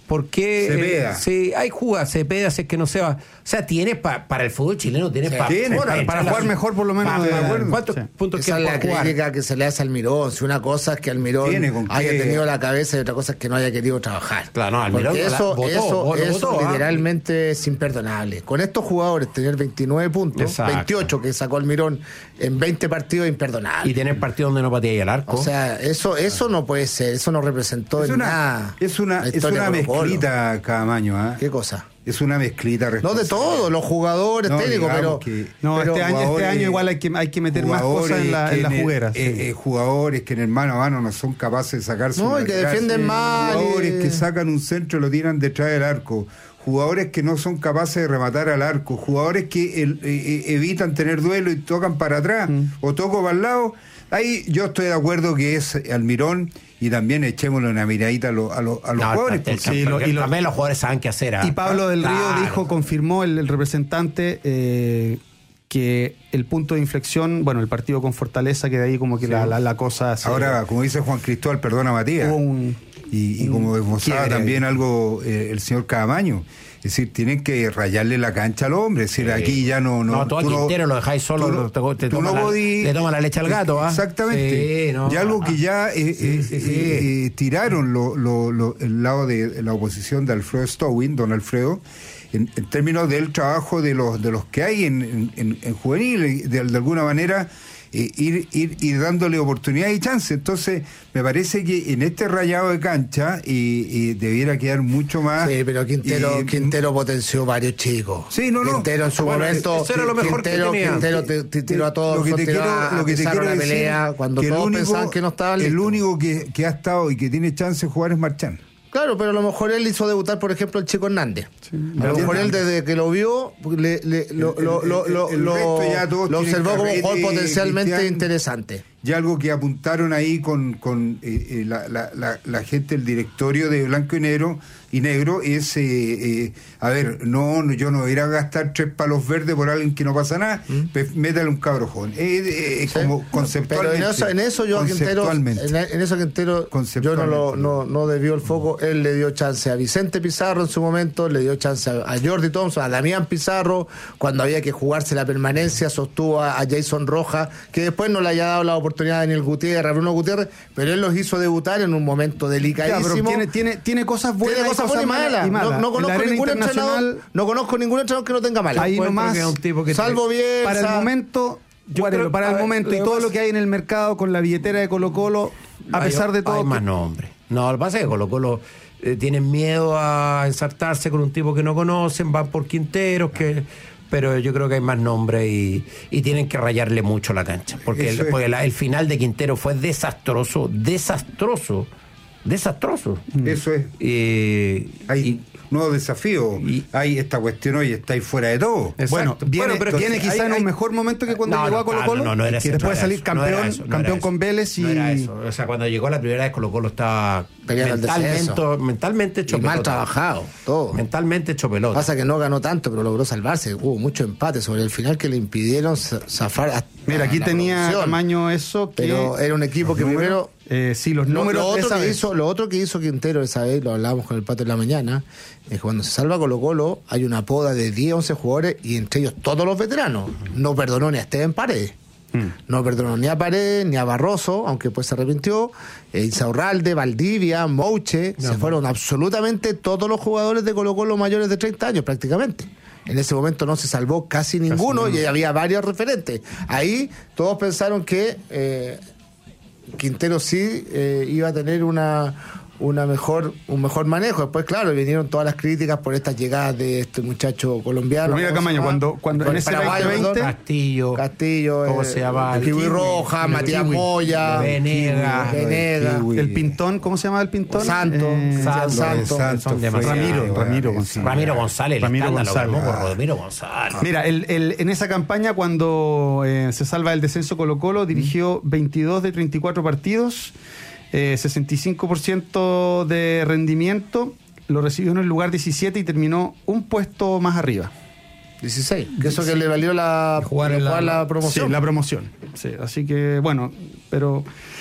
Speaker 3: ¿Por qué?
Speaker 5: Cepeda.
Speaker 3: Eh, sí, hay jugadas, Cepeda, si es que no se va. O sea, tienes pa, para el fútbol chileno, tienes
Speaker 2: Sí,
Speaker 3: para,
Speaker 2: tiene,
Speaker 3: bueno,
Speaker 2: para, para jugar mejor, por lo menos.
Speaker 3: Para,
Speaker 2: de
Speaker 3: para,
Speaker 2: acuerdo.
Speaker 3: ¿Cuántos
Speaker 2: Sí.
Speaker 3: puntos
Speaker 4: Esa es
Speaker 3: quedan
Speaker 4: la
Speaker 3: por jugar?
Speaker 4: crítica que se le hace a Almirón. Si una cosa es que Almirón
Speaker 5: Tiene con
Speaker 4: haya
Speaker 5: qué.
Speaker 4: tenido la cabeza y otra cosa es que no haya querido trabajar.
Speaker 3: Claro, no, Almirón
Speaker 4: Porque
Speaker 3: la-
Speaker 4: eso,
Speaker 3: votó,
Speaker 4: eso,
Speaker 3: votó,
Speaker 4: eso
Speaker 3: votó, ¿ah?
Speaker 4: literalmente es imperdonable. Con estos jugadores tener veintinueve puntos,
Speaker 3: Exacto.
Speaker 4: veintiocho que sacó Almirón en veinte partidos, imperdonable.
Speaker 3: Y tener partido donde no patea el arco.
Speaker 4: O sea, eso eso no puede ser, eso no representó
Speaker 5: Es
Speaker 4: en
Speaker 5: una,
Speaker 4: nada.
Speaker 5: es una,
Speaker 4: la
Speaker 5: es
Speaker 4: historia
Speaker 5: una
Speaker 4: de Colo-Colo.
Speaker 5: mezclita cada año, ¿ah?
Speaker 4: ¿Qué cosa?
Speaker 5: Es una mezclita
Speaker 4: No de
Speaker 5: responsable.
Speaker 4: todos, los jugadores
Speaker 5: No,
Speaker 4: técnicos, pero,
Speaker 5: digamos que-
Speaker 2: No,
Speaker 4: pero
Speaker 2: este año, este
Speaker 5: jugadores-
Speaker 2: año igual hay que, hay que meter más cosas en la,
Speaker 5: que
Speaker 2: en la
Speaker 5: el-
Speaker 2: juguera.
Speaker 5: eh,
Speaker 2: sí.
Speaker 5: eh, jugadores que en el mano a mano no son capaces de sacarse
Speaker 4: No,
Speaker 5: una
Speaker 4: y que
Speaker 5: clase.
Speaker 4: defienden mal,
Speaker 5: Jugadores
Speaker 4: y-
Speaker 5: que sacan un centro y lo tiran detrás del arco. Jugadores que no son capaces de rematar al arco. Jugadores que el- eh, eh, evitan tener duelo y tocan para atrás o toco para el lado. Ahí yo estoy de acuerdo que es Almirón, y también echémosle una miradita a, los a, los- a los
Speaker 3: No,
Speaker 5: jugadores.
Speaker 3: el- el-
Speaker 5: porque-
Speaker 2: Sí, lo- y lo-
Speaker 3: también los jugadores saben qué hacer. ¿ah?
Speaker 2: Y Pablo del Río
Speaker 3: Claro.
Speaker 2: dijo, confirmó el, el representante eh, que el punto de inflexión, bueno, el partido con Fortaleza, que de ahí como que la, la, la cosa se-
Speaker 5: Ahora, como dice Juan Cristóbal, perdona Matías,
Speaker 2: hubo un,
Speaker 5: y, y como esbozaba
Speaker 2: quiebre
Speaker 5: también
Speaker 2: ahí.
Speaker 5: algo eh, el señor Cadamaño, es decir, tienen que rayarle la cancha al hombre, es decir,
Speaker 3: Sí.
Speaker 5: aquí ya no... No,
Speaker 3: No, tú a
Speaker 5: tú no-
Speaker 3: Quintero lo dejáis solo,
Speaker 5: tú no-
Speaker 3: lo- te, te
Speaker 5: tú
Speaker 3: toma
Speaker 5: no
Speaker 3: la,
Speaker 5: podí-
Speaker 3: le toma la leche al gato. ¿ah?
Speaker 5: Exactamente.
Speaker 3: Sí, no.
Speaker 5: Y algo que
Speaker 3: Ah.
Speaker 5: ya eh,
Speaker 3: Sí,
Speaker 5: eh,
Speaker 3: sí, sí.
Speaker 5: eh, eh, tiraron lo, lo- lo- el lado de la oposición de Alfredo Stowin, don Alfredo, en, en términos del trabajo de los de los que hay en, en, en- en juvenil, y de, de alguna manera eh, ir, ir, ir dándole oportunidad y chance. Entonces, me parece que en este rayado de cancha eh, eh, debiera quedar mucho más...
Speaker 4: Sí, pero Quintero,
Speaker 5: eh,
Speaker 4: Quintero potenció varios chicos.
Speaker 5: Sí, no, no.
Speaker 4: Quintero en su
Speaker 3: Bueno,
Speaker 4: momento.
Speaker 3: eso era lo mejor que
Speaker 4: Quintero,
Speaker 3: tenía.
Speaker 4: Quintero te, te tiró a todos.
Speaker 5: Lo que te
Speaker 4: tiró
Speaker 5: quiero,
Speaker 4: a-
Speaker 5: lo que te
Speaker 4: empezaron
Speaker 5: quiero
Speaker 4: la
Speaker 5: decir
Speaker 4: pelea cuando
Speaker 5: que el
Speaker 4: todos
Speaker 5: único-
Speaker 4: pensaban que no estaban
Speaker 5: el
Speaker 4: listos.
Speaker 5: único que, que ha estado y que tiene chance de jugar es Marchán.
Speaker 4: Claro, pero a lo mejor él hizo debutar, por ejemplo, el Chico Hernández. a lo mejor él desde que lo vio, le, le- lo,
Speaker 5: El-
Speaker 4: lo, lo,
Speaker 5: el-
Speaker 4: lo,
Speaker 5: el
Speaker 4: lo-
Speaker 5: resto ya todos
Speaker 4: lo
Speaker 5: tienen
Speaker 4: observó como
Speaker 5: carrete,
Speaker 4: jugador potencialmente
Speaker 5: Cristian.
Speaker 4: interesante.
Speaker 5: Y algo que apuntaron ahí con, con eh, eh, la, la, la, la gente del directorio de Blanco y Negro, y negro es, eh, eh, a ver, no, no, yo no voy a ir a gastar tres palos verdes por alguien que no pasa nada, pues métale un cabro joven. Eh, eh,
Speaker 4: Sí.
Speaker 5: como
Speaker 4: Pero
Speaker 5: conceptualmente.
Speaker 4: en eso, en eso yo a Quintero,
Speaker 5: conceptualmente.
Speaker 4: en, en eso Quintero, yo no,
Speaker 5: Conceptualmente.
Speaker 4: lo, no, no desvió el foco. Él le dio chance a Vicente Pizarro en su momento, le dio chance a, a Jordi Thompson, a Damián Pizarro, cuando había que jugarse la permanencia, sostuvo a, a Jason Rojas, que después no le haya dado la oportunidad a Daniel Gutiérrez, a Bruno Gutiérrez, pero él los hizo debutar en un momento
Speaker 2: Ya,
Speaker 4: delicadísimo.
Speaker 2: pero tiene, tiene, tiene cosas buenas,
Speaker 4: Tiene
Speaker 2: y
Speaker 4: cosas buenas y malas. No, no
Speaker 2: En la
Speaker 4: conozco
Speaker 2: arena
Speaker 4: ningún
Speaker 2: internacional,
Speaker 4: entrenador, no conozco ningún entrenador que no tenga malas.
Speaker 2: ahí
Speaker 3: Encuentro
Speaker 2: nomás,
Speaker 3: que es un tipo que
Speaker 4: salvo bien.
Speaker 2: para el momento,
Speaker 3: Yo
Speaker 2: Guarelo,
Speaker 3: creo-
Speaker 2: para
Speaker 3: a
Speaker 2: el
Speaker 3: ver,
Speaker 2: momento
Speaker 3: lo
Speaker 2: y
Speaker 3: que
Speaker 2: todo
Speaker 3: pasa-
Speaker 2: lo que hay en el mercado con la billetera de Colo Colo, a
Speaker 3: Hay-
Speaker 2: pesar de todo,
Speaker 3: Hay más
Speaker 2: que-
Speaker 3: nombres. No, lo que pasa es que Colo Colo eh, tienen miedo a ensartarse con un tipo que no conocen, van por Quinteros, que pero yo creo que hay más nombres y, y tienen que rayarle mucho la cancha. Porque, el,
Speaker 5: Eso es.
Speaker 3: porque la- el final de Quintero fue desastroso, desastroso, desastroso.
Speaker 5: Eso es.
Speaker 3: Eh,
Speaker 5: Hay
Speaker 3: y-
Speaker 5: nuevos desafíos.
Speaker 3: y-
Speaker 5: hay esta cuestión hoy, está ahí fuera de todo.
Speaker 3: Exacto.
Speaker 2: Bueno, viene,
Speaker 3: Bueno, pero
Speaker 2: viene
Speaker 3: que
Speaker 2: quizá
Speaker 3: hay-
Speaker 2: en
Speaker 3: hay-
Speaker 2: un mejor momento que cuando
Speaker 3: No,
Speaker 2: llegó
Speaker 3: no,
Speaker 2: a Colo
Speaker 3: claro,
Speaker 2: Colo,
Speaker 3: no, no era
Speaker 2: que
Speaker 3: eso,
Speaker 2: después
Speaker 3: no
Speaker 2: de
Speaker 3: era
Speaker 2: salir
Speaker 3: eso, no era
Speaker 2: campeón,
Speaker 3: eso, no
Speaker 2: campeón
Speaker 3: era eso.
Speaker 2: con Vélez y...
Speaker 3: No era eso. O sea, cuando llegó la primera vez Colo Colo estaba
Speaker 4: Peleando el
Speaker 3: mentalmente,
Speaker 4: descenso.
Speaker 3: mentalmente hecho
Speaker 4: Y mal
Speaker 3: pelota.
Speaker 4: trabajado, todo.
Speaker 3: Mentalmente hecho pelota.
Speaker 4: Pasa que no ganó tanto, pero logró salvarse. Hubo mucho empate sobre el final que le impidieron za- zafar. a-
Speaker 2: Mira, aquí
Speaker 4: a la
Speaker 2: tenía
Speaker 4: producción.
Speaker 2: Tamaño eso que...
Speaker 4: Pero era un equipo que primero.
Speaker 2: eh, sí, los
Speaker 4: Lo,
Speaker 2: números
Speaker 4: lo
Speaker 2: de
Speaker 4: otro
Speaker 2: esa
Speaker 4: que
Speaker 2: vez.
Speaker 4: hizo, lo otro que hizo Quintero esa vez, lo hablábamos con el Pato en la mañana, es que cuando se salva Colo Colo hay una poda de diez, once jugadores y entre ellos todos los veteranos. No perdonó ni a Esteban Paredes. No perdonó ni a Paredes, ni a Barroso, aunque pues se arrepintió. Eh, Insaurralde, Valdivia, Mouche, se fueron absolutamente todos los jugadores de Colo Colo mayores de treinta años prácticamente. En ese momento no se salvó casi ninguno y había varios referentes. Ahí todos pensaron que eh, Quintero sí eh, iba a tener una una mejor un mejor manejo. Después, claro, vinieron todas las críticas por estas llegadas de este muchacho colombiano.
Speaker 2: Pero mira,
Speaker 4: ¿cómo se
Speaker 2: Camaño,
Speaker 4: llama?
Speaker 2: cuando- cuando en
Speaker 4: El
Speaker 2: ese
Speaker 4: paraguayo,
Speaker 2: veinte veinte,
Speaker 4: perdón.
Speaker 3: Castillo,
Speaker 4: Castillo,
Speaker 3: ¿cómo
Speaker 4: eh,
Speaker 3: se llama?
Speaker 4: el Kiwi
Speaker 3: Kiwi,
Speaker 4: Roja,
Speaker 3: el
Speaker 4: Matías
Speaker 3: Kiwi,
Speaker 4: Moya,
Speaker 3: Venegas,
Speaker 4: Venegas,
Speaker 5: Kiwi.
Speaker 2: El Pintón, ¿cómo se llama el Pintón?
Speaker 4: Santo,
Speaker 2: Eh,
Speaker 4: Santo,
Speaker 3: Santo,
Speaker 4: Santo.
Speaker 3: son demasiados.
Speaker 2: Ramiro,
Speaker 5: bueno,
Speaker 2: Ramiro
Speaker 5: sí.
Speaker 2: González.
Speaker 3: Ramiro González, el
Speaker 2: Ramiro
Speaker 3: escándalo,
Speaker 2: González.
Speaker 3: Ramiro González. Ramiro González.
Speaker 2: Mira, el, el- en esa campaña cuando eh, se salva el descenso Colo Colo, dirigió veintidós de treinta y cuatro partidos, eh, sesenta y cinco por ciento de rendimiento, lo recibió en el lugar diecisiete y terminó un puesto más arriba.
Speaker 4: dieciséis. Que eso que le valió la,
Speaker 3: Jugar en
Speaker 4: jugar
Speaker 3: la-
Speaker 4: la promoción.
Speaker 2: Sí, la promoción. Sí, así que, bueno, pero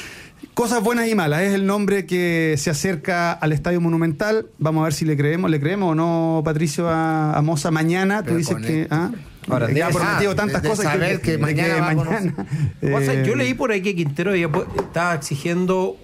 Speaker 2: Cosas buenas y malas es el nombre que se acerca al Estadio Monumental. Vamos a ver si le creemos, le creemos o no, Patricio, a, a Moza mañana. Tú
Speaker 4: Pero
Speaker 2: dices
Speaker 4: con
Speaker 2: que
Speaker 4: el-
Speaker 2: ah,
Speaker 3: Ahora,
Speaker 2: ya ha
Speaker 3: debe-
Speaker 2: prometido
Speaker 4: ah,
Speaker 2: tantas
Speaker 4: de- de
Speaker 2: cosas
Speaker 4: saber que
Speaker 2: de
Speaker 4: mañana va a
Speaker 2: mañana,
Speaker 3: O sea,
Speaker 2: eh,
Speaker 3: yo leí por ahí que Quintero había pu- estaba exigiendo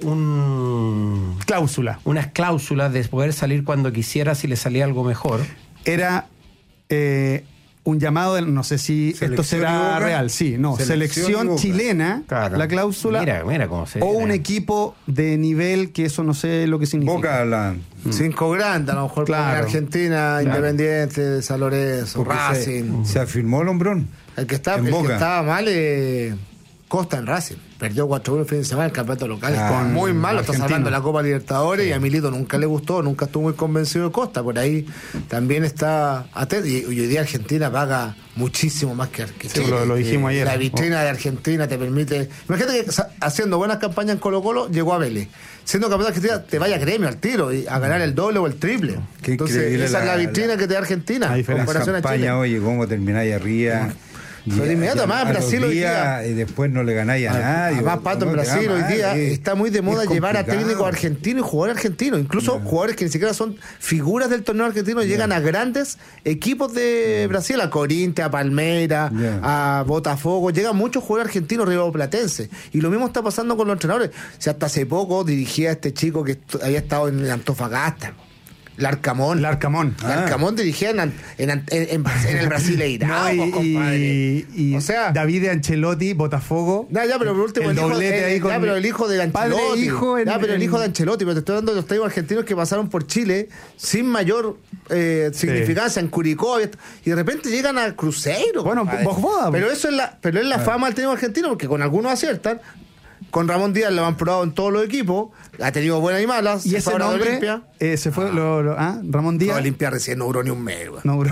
Speaker 3: un,
Speaker 2: cláusula.
Speaker 3: unas cláusulas de poder salir cuando quisiera si le salía algo mejor.
Speaker 2: Era eh, un llamado, de, no sé si esto
Speaker 5: Selección
Speaker 2: será
Speaker 5: y Boca.
Speaker 2: real, sí, no,
Speaker 5: Selección y
Speaker 2: selección
Speaker 5: Boca.
Speaker 2: chilena,
Speaker 3: Claro.
Speaker 2: la cláusula,
Speaker 3: Mira, mira cómo se
Speaker 2: o
Speaker 3: viene.
Speaker 2: un equipo de nivel que eso no sé lo que significa.
Speaker 5: Boca la,
Speaker 4: Cinco grandes, a lo mejor
Speaker 2: Claro.
Speaker 4: para Argentina, Independiente, San Lorenzo,
Speaker 5: porque
Speaker 4: Racing.
Speaker 5: se, se afirmó el hombrón.
Speaker 4: El que, está,
Speaker 5: en
Speaker 4: el que
Speaker 5: Boca.
Speaker 4: estaba mal es Costa en Racing. Perdió cuatro uno el fin de semana en el campeonato local.
Speaker 5: Ah,
Speaker 4: Con muy malo, está
Speaker 2: argentino.
Speaker 4: salvando la Copa Libertadores y a Milito nunca le gustó, nunca estuvo muy convencido de Costa. Por ahí también está atento. Y, y hoy día Argentina paga muchísimo más que Argentina.
Speaker 2: Sí, lo- lo dijimos ayer.
Speaker 4: La vitrina de Argentina te permite. Imagínate que sa- haciendo buenas campañas en Colo-Colo llegó a Vélez. Siendo campeón de Argentina, te vaya a gremio al tiro y a ganar el doble o el triple.
Speaker 5: Qué
Speaker 4: Entonces,
Speaker 5: increíble
Speaker 4: esa es
Speaker 5: la-
Speaker 4: la vitrina
Speaker 5: la-
Speaker 4: que te da Argentina.
Speaker 2: La
Speaker 4: En
Speaker 2: diferencia.
Speaker 5: La
Speaker 4: comparación a Chile.
Speaker 5: campaña, oye, cómo termináis arriba.
Speaker 4: Pero de inmediato, además,
Speaker 5: a los
Speaker 4: Brasil hoy
Speaker 5: días,
Speaker 4: día-
Speaker 5: y después no le ganáis a nadie.
Speaker 4: Además, Pato, en
Speaker 5: No te va
Speaker 4: Brasil hoy
Speaker 5: mal,
Speaker 4: día
Speaker 5: es-
Speaker 4: está muy de moda
Speaker 5: es
Speaker 4: llevar a
Speaker 5: complicado.
Speaker 4: técnicos argentinos y jugadores argentinos. Incluso jugadores que ni siquiera son figuras del torneo argentino llegan a grandes equipos de Brasil, a Corinthians, a Palmeiras,
Speaker 5: Yeah.
Speaker 4: a Botafogo. Llegan muchos jugadores argentinos riverplatenses. Y lo mismo está pasando con los entrenadores. O sea, hasta hace poco dirigía a este chico que estu- había estado en Antofagasta. Larcamón.
Speaker 2: Larcamón.
Speaker 4: Larcamón dirigía en, en, en, en- en el Brasileirao,
Speaker 2: No, y,
Speaker 4: compadre.
Speaker 2: y- y
Speaker 4: O sea,
Speaker 2: David de Ancelotti, Botafogo.
Speaker 4: No, ya, pero por último,
Speaker 2: el
Speaker 4: el, hijo,
Speaker 2: doblete
Speaker 4: eh,
Speaker 2: ahí con
Speaker 4: ya, pero el hijo de
Speaker 2: padre
Speaker 4: Ancelotti.
Speaker 2: e hijo en-
Speaker 4: ya, pero el
Speaker 2: en-
Speaker 4: hijo de Ancelotti, pero te estoy dando de los técnicos argentinos que pasaron por Chile sin mayor eh, significancia, en Curicó, y y de repente llegan a Cruzeiro.
Speaker 2: Bueno,
Speaker 4: compadre.
Speaker 2: vos jodas,
Speaker 4: pero
Speaker 2: pues.
Speaker 4: eso es la, pero es la fama del técnico argentino, porque con algunos aciertan. Con Ramón Díaz lo han probado en todos los equipos, ha tenido buenas y malas.
Speaker 2: Y
Speaker 4: se
Speaker 2: ese
Speaker 4: fue ahora a
Speaker 2: nombre
Speaker 4: Olimpia.
Speaker 2: eh, se fue, lo, lo- ah, Ramón
Speaker 4: Fue a
Speaker 2: Díaz.
Speaker 4: Olimpia recién no duró ni un mes. güey.
Speaker 2: No, bro.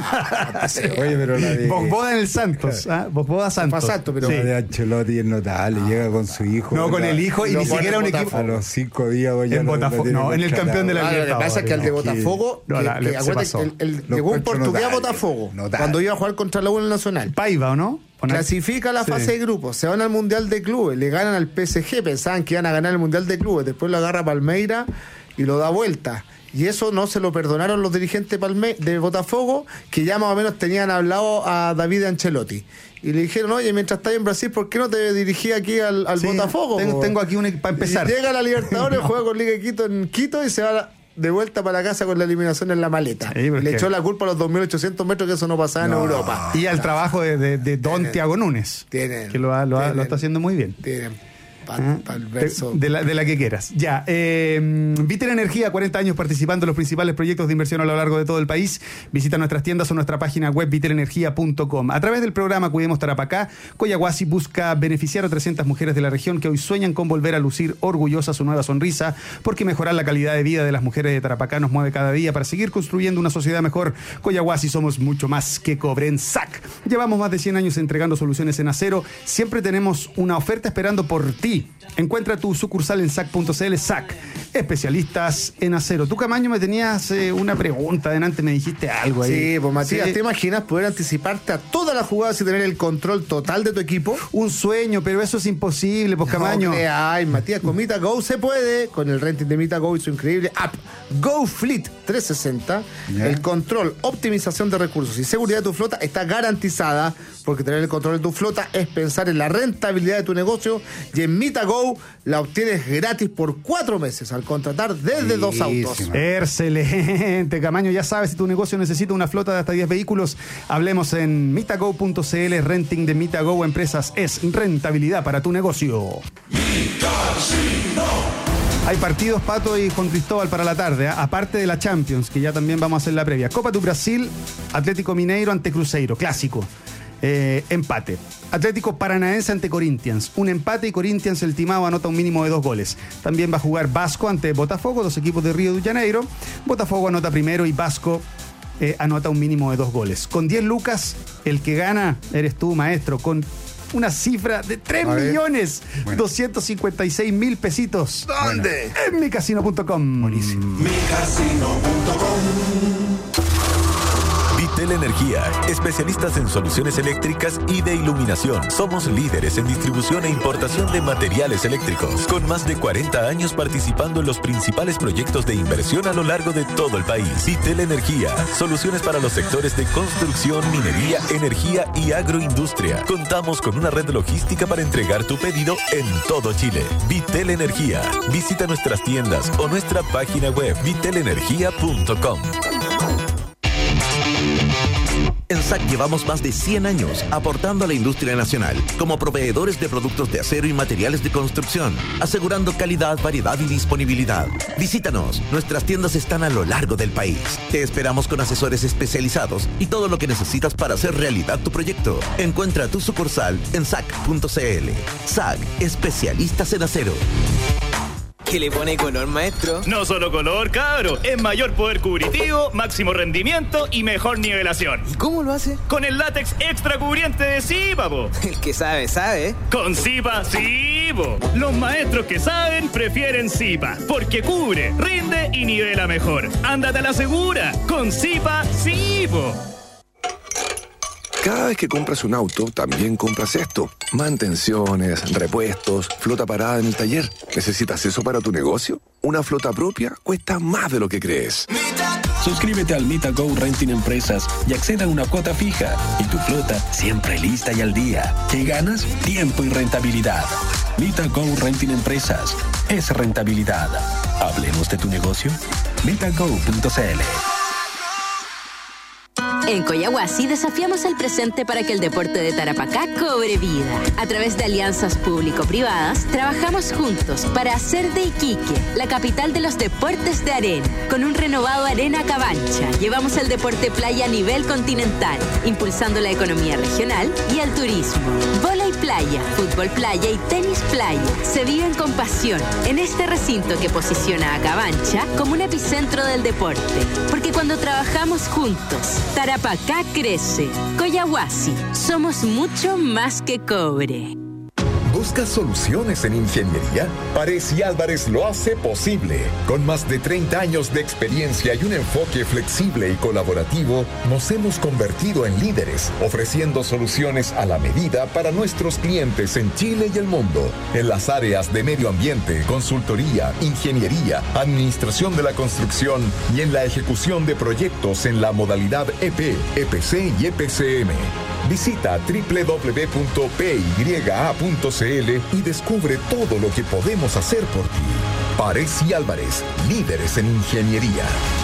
Speaker 5: Oye, pero la de,
Speaker 2: Bosboda en el Santos. Ah, Bosboda Santos.
Speaker 4: Fue Santos, pero-
Speaker 5: la de Ancelotti es notable. Llega con su hijo.
Speaker 2: No, con
Speaker 5: ¿verdad?
Speaker 2: el hijo y
Speaker 4: Lo
Speaker 2: ni
Speaker 4: pone
Speaker 2: siquiera un
Speaker 4: en
Speaker 2: equipo.
Speaker 4: Botafogo.
Speaker 5: A los cinco días, güey, ya
Speaker 2: En
Speaker 5: lo- lo
Speaker 2: Botafogo,
Speaker 5: tiene
Speaker 2: no, en el
Speaker 5: contratado.
Speaker 2: campeón de la
Speaker 4: Ah, lo que
Speaker 2: Libertadores.
Speaker 4: pasa es que al de
Speaker 2: No,
Speaker 4: Botafogo,
Speaker 2: no,
Speaker 4: que-
Speaker 2: la-
Speaker 4: que
Speaker 2: le- se
Speaker 4: acuérdate,
Speaker 2: pasó.
Speaker 4: el- el-
Speaker 5: Lo
Speaker 4: llegó un
Speaker 5: encuentro
Speaker 4: portugués a
Speaker 5: notable,
Speaker 4: Botafogo
Speaker 5: notable.
Speaker 4: cuando iba a jugar contra la U en el Nacional.
Speaker 2: Paiva, ¿o no? ¿O no?
Speaker 4: Clasifica la
Speaker 2: Sí.
Speaker 4: fase de grupos, se van al Mundial de Clubes, le ganan al P S G, pensaban que iban a ganar el Mundial de Clubes, después lo agarra Palmeira y lo da vuelta. Y eso no se lo perdonaron los dirigentes Palme de Botafogo, que ya más o menos tenían hablado a David Ancelotti. Y le dijeron, oye, mientras estás en Brasil, ¿por qué no te dirigí aquí al, al
Speaker 2: Sí,
Speaker 4: Botafogo?
Speaker 2: tengo-
Speaker 4: po?"
Speaker 2: tengo aquí un- para empezar.
Speaker 4: Y llega a la Libertadores, juega con Liga de Quito en Quito y se va de vuelta para la casa con la eliminación en la maleta.
Speaker 2: Sí, pero es
Speaker 4: le
Speaker 2: que-
Speaker 4: echó la culpa a los dos mil ochocientos metros, que eso no pasaba en Europa.
Speaker 2: Y al trabajo de, de- de Don Tiago Núñez.
Speaker 4: Tienen,
Speaker 2: Que lo, ha- lo, ha-
Speaker 4: tienen.
Speaker 2: lo está haciendo muy bien.
Speaker 4: Tienen pa-
Speaker 2: Ah,
Speaker 4: pa'l
Speaker 2: de,
Speaker 4: verso.
Speaker 2: de la, de la que quieras. Ya. Eh, Vitel Energía, cuarenta años participando en los principales proyectos de inversión a lo largo de todo el país. Visita nuestras tiendas o nuestra página web vitel energía punto com. A través del programa Cuidemos Tarapacá, Coyahuasi busca beneficiar a trescientas mujeres de la región que hoy sueñan con volver a lucir orgullosa su nueva sonrisa, porque mejorar la calidad de vida de las mujeres de Tarapacá nos mueve cada día para seguir construyendo una sociedad mejor. Coyahuasi somos mucho más que cobre en S A C. Llevamos más de cien años entregando soluciones en acero. Siempre tenemos una oferta esperando por ti. Encuentra tu sucursal en sac punto c l. S A C, especialistas en acero. Tú, Camaño, me tenías eh, una pregunta. Adelante me dijiste algo ahí.
Speaker 4: Sí, pues Matías,
Speaker 2: Sí.
Speaker 4: ¿te imaginas poder anticiparte a todas las jugadas y tener el control total de tu equipo?
Speaker 2: Un sueño, pero eso es imposible, pues, Camaño.
Speaker 4: No creáis, Matías, con MitaGo se puede, con el renting de MitaGo y su increíble app GoFleet trescientos sesenta,
Speaker 5: Ya.
Speaker 4: el control, optimización de recursos y seguridad de tu flota está garantizada, porque tener el control de tu flota es pensar en la rentabilidad de tu negocio, y en MitaGo la obtienes gratis por cuatro meses al contratar desde dos autos.
Speaker 5: Buenísima.
Speaker 2: Excelente, Camaño. Ya sabes, si tu negocio necesita una flota de hasta diez vehículos, hablemos en mitago punto c l. Renting de MitaGo Empresas es rentabilidad para tu negocio. Hay partidos, Pato y Juan Cristóbal, para la tarde, ¿eh? Aparte de la Champions, que ya también vamos a hacer la previa. Copa do Brasil, Atlético Mineiro ante Cruzeiro, clásico. Eh, empate. Atlético Paranaense ante Corinthians. Un empate y Corinthians, el timado, anota un mínimo de dos goles. También va a jugar Vasco ante Botafogo, dos equipos de Río de Janeiro. Botafogo anota primero y Vasco eh, anota un mínimo de dos goles. Con diez lucas, el que gana eres tú, maestro, con una cifra de tres
Speaker 5: A ver.
Speaker 2: millones
Speaker 5: Bueno.
Speaker 2: doscientos cincuenta y seis mil pesitos.
Speaker 4: ¿Dónde?
Speaker 2: En mi casino punto com.
Speaker 5: Buenísimo.
Speaker 1: Mi casino punto com.
Speaker 10: Vitel Energía, especialistas en soluciones eléctricas y de iluminación. Somos líderes en distribución e importación de materiales eléctricos, con más de cuarenta años participando en los principales proyectos de inversión a lo largo de todo el país. Vitel Energía, soluciones para los sectores de construcción, minería, energía y agroindustria. Contamos con una red logística para entregar tu pedido en todo Chile. Vitel Energía. Visita nuestras tiendas o nuestra página web vitel energía punto com.
Speaker 1: En S A C llevamos más de cien años aportando a la industria nacional como proveedores de productos de acero y materiales de construcción, asegurando calidad, variedad y disponibilidad. Visítanos, nuestras tiendas están a lo largo del país. Te esperamos con asesores especializados y todo lo que necesitas para hacer realidad tu proyecto. Encuentra tu sucursal en S A C punto c l. S A C, especialistas en acero.
Speaker 11: ¿Qué le pone color, maestro?
Speaker 12: No solo color, cabro. Es mayor poder cubritivo, máximo rendimiento y mejor nivelación.
Speaker 11: ¿Y cómo lo hace?
Speaker 12: Con el látex extra cubriente de Zipa, po.
Speaker 11: El que sabe, sabe.
Speaker 12: Con Zipa, sí, po. Los maestros que saben prefieren Zipa, porque cubre, rinde y nivela mejor. Ándate a la segura. Con Zipa, sí, po.
Speaker 13: Cada vez que compras un auto, también compras esto. Mantenciones, repuestos, flota parada en el taller. ¿Necesitas eso para tu negocio? Una flota propia cuesta más de lo que crees.
Speaker 14: Suscríbete al MitaGo Renting Empresas y acceda a una cuota fija. Y tu flota siempre lista y al día. ¿Qué ganas? Tiempo y rentabilidad. MitaGo Renting Empresas. Es rentabilidad. Hablemos de tu negocio. mitago punto c l.
Speaker 15: En Coyahuasi desafiamos el presente para que el deporte de Tarapacá cobre vida. A través de alianzas público-privadas, trabajamos juntos para hacer de Iquique la capital de los deportes de arena. Con un renovado Arena Cabancha, llevamos el deporte playa a nivel continental, impulsando la economía regional y el turismo. Vóley playa, fútbol playa y tenis playa se viven con pasión en este recinto que posiciona a Cabancha como un epicentro del deporte. Porque cuando trabajamos juntos, Tarapacá crece. Coyahuasi, somos mucho más que cobre.
Speaker 16: ¿Buscas soluciones en ingeniería? Párez y Álvarez lo hace posible. Con más de treinta años de experiencia y un enfoque flexible y colaborativo, nos hemos convertido en líderes, ofreciendo soluciones a la medida para nuestros clientes en Chile y el mundo. En las áreas de medio ambiente, consultoría, ingeniería, administración de la construcción y en la ejecución de proyectos en la modalidad E P, E P C y E P C M. Visita doble u doble u doble u punto p y a punto c l y descubre todo lo que podemos hacer por ti. Párez y Álvarez, líderes en ingeniería.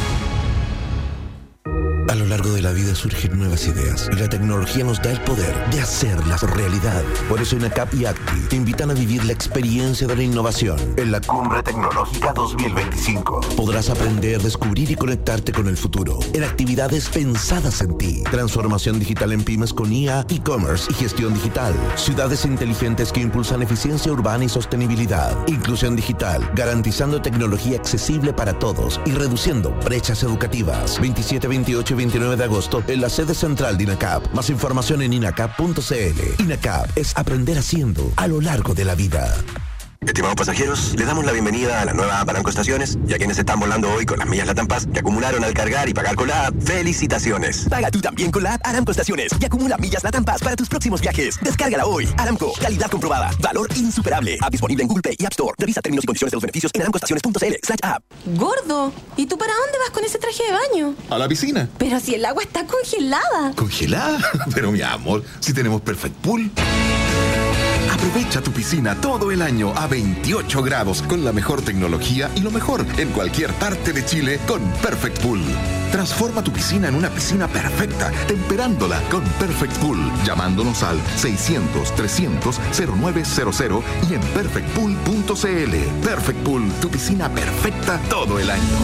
Speaker 1: A lo largo de la vida surgen nuevas ideas y la tecnología nos da el poder de hacerlas realidad. Por eso INACAP y ACTI te invitan a vivir la experiencia de la innovación en la Cumbre Tecnológica dos mil veinticinco. Podrás aprender, descubrir y conectarte con el futuro en actividades pensadas en ti. Transformación digital en pymes con I A, e-commerce y gestión digital. Ciudades inteligentes que impulsan eficiencia urbana y sostenibilidad. Inclusión digital, garantizando tecnología accesible para todos y reduciendo brechas educativas. veintisiete, veintiocho y veintinueve de agosto en la sede central de INACAP. Más información en inacap punto c l. INACAP es aprender haciendo a lo largo de la vida.
Speaker 17: Estimados pasajeros, les damos la bienvenida a la nueva app Aramco Estaciones y a quienes están volando hoy con las millas Latam Pass que acumularon al cargar y pagar con la app. ¡Felicitaciones! Paga tú también con la app Aramco Estaciones y acumula millas Latam Pass para tus próximos viajes. Descárgala hoy. Aramco, calidad comprobada, valor insuperable. App disponible en Google Play y App Store. Revisa términos y condiciones de los beneficios en aramcoestaciones punto c l slash app.
Speaker 18: Gordo, ¿y tú para dónde vas con ese traje de baño?
Speaker 16: A la piscina.
Speaker 18: Pero si el agua está congelada.
Speaker 16: ¿Congelada? Pero mi amor, si tenemos Perfect Pool. Aprovecha tu piscina todo el año a veintiocho grados con la mejor tecnología y lo mejor en cualquier parte de Chile con Perfect Pool. Transforma tu piscina en una piscina perfecta, temperándola con Perfect Pool, llamándonos al seiscientos, trescientos, cero nueve cero cero y en perfect pool punto c l. Perfect Pool, tu piscina perfecta todo el año.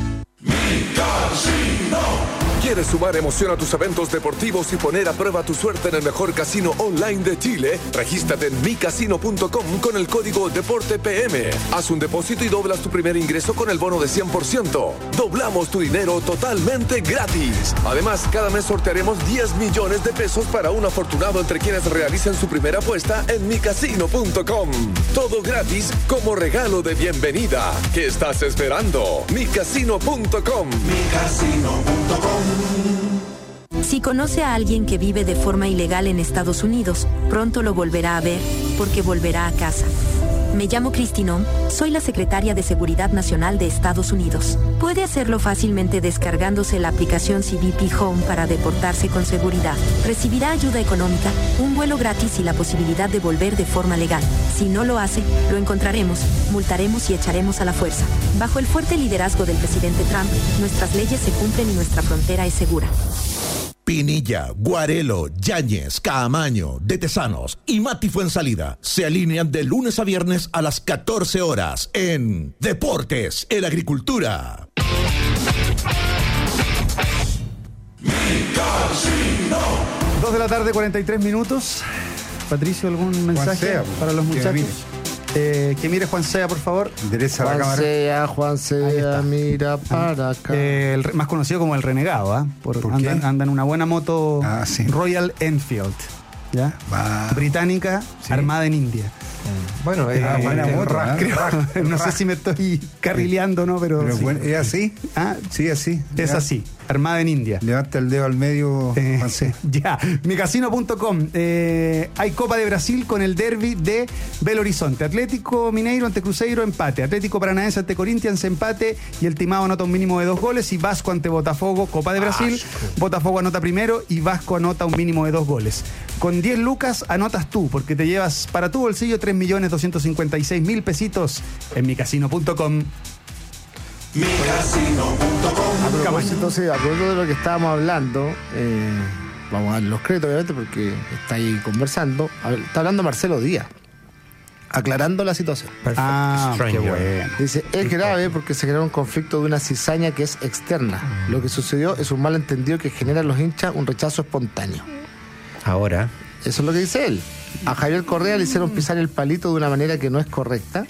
Speaker 19: Mi Casino. ¿Quieres sumar emoción a tus eventos deportivos y poner a prueba tu suerte en el mejor casino online de Chile? Regístrate en mi casino punto com con el código DEPORTEPM. Haz un depósito y doblas tu primer ingreso con el bono de cien por ciento. Doblamos tu dinero totalmente gratis. Además, cada mes sortearemos diez millones de pesos para un afortunado entre quienes realicen su primera apuesta en mi casino punto com. Todo gratis como regalo de bienvenida. ¿Qué estás esperando? mi casino punto com.
Speaker 20: mi casino punto com. Si conoce a alguien que vive de forma ilegal en Estados Unidos, pronto lo volverá a ver, porque volverá a casa. Me llamo Christine Ohm, soy la secretaria de Seguridad Nacional de Estados Unidos. Puede hacerlo fácilmente descargándose la aplicación C B P Home para deportarse con seguridad. Recibirá ayuda económica, un vuelo gratis y la posibilidad de volver de forma legal. Si no lo hace, lo encontraremos, multaremos y echaremos a la fuerza. Bajo el fuerte liderazgo del presidente Trump, nuestras leyes se cumplen y nuestra frontera es segura.
Speaker 1: Pinilla, Guarelo, Yáñez, Caamaño, De Tesanos y Mati Fuensalida se alinean de lunes a viernes a las catorce horas en Deportes en Agricultura.
Speaker 2: Dos de la tarde, cuarenta y tres minutos. Patricio, ¿algún mensaje
Speaker 5: Sea,
Speaker 2: para los
Speaker 5: que
Speaker 2: muchachos?
Speaker 5: mire.
Speaker 2: Eh, que mire Juan Sea, por favor.
Speaker 5: Endereza la
Speaker 4: Juan
Speaker 5: cámara.
Speaker 4: Sea, Juan Sea, mira para acá.
Speaker 2: Eh, el re- más conocido como el Renegado, ¿ah? Por,
Speaker 5: ¿Por
Speaker 2: anda,
Speaker 5: qué?
Speaker 2: anda en una buena moto
Speaker 5: Ah, sí.
Speaker 2: Royal Enfield, ¿ya?
Speaker 5: Va.
Speaker 2: Británica,
Speaker 5: Sí.
Speaker 2: armada en India.
Speaker 3: Bueno, eh,
Speaker 5: Ah, buena
Speaker 3: eh,
Speaker 5: moto,
Speaker 3: ra-
Speaker 5: ¿ah?
Speaker 2: Creo- no sé si me estoy carrileando o no, pero,
Speaker 5: Pero
Speaker 2: sí.
Speaker 5: bueno, ¿es así?
Speaker 2: Ah,
Speaker 5: Sí, así.
Speaker 2: es
Speaker 5: Ya.
Speaker 2: así, armada en India.
Speaker 5: Levanta el dedo al medio,
Speaker 2: Eh,
Speaker 5: Juan C.
Speaker 2: ya, micasino punto com. Eh, hay Copa de Brasil con el derbi de Belo Horizonte. Atlético Mineiro ante Cruzeiro, empate. Atlético Paranaense ante Corinthians, empate. Y el Timao anota un mínimo de dos goles. Y Vasco ante Botafogo, Copa de Brasil. Botafogo anota primero y Vasco anota un mínimo de dos goles. Con diez lucas anotas tú, porque te llevas para tu bolsillo tres millones doscientos cincuenta y seis mil pesitos en micasino punto com.
Speaker 4: A propósito, sí, a propósito de lo que estábamos hablando, eh, vamos a dar los créditos, obviamente, porque está ahí conversando. A ver, está hablando Marcelo Díaz, aclarando la situación.
Speaker 2: Ah, qué
Speaker 3: Stranger.
Speaker 2: bueno.
Speaker 4: Dice, es grave porque se genera un conflicto de una cizaña que es externa. Lo que sucedió es un malentendido que genera en los hinchas un rechazo espontáneo.
Speaker 3: Ahora.
Speaker 4: Eso es lo que dice él. A Javier Correa le hicieron pisar el palito de una manera que no es correcta.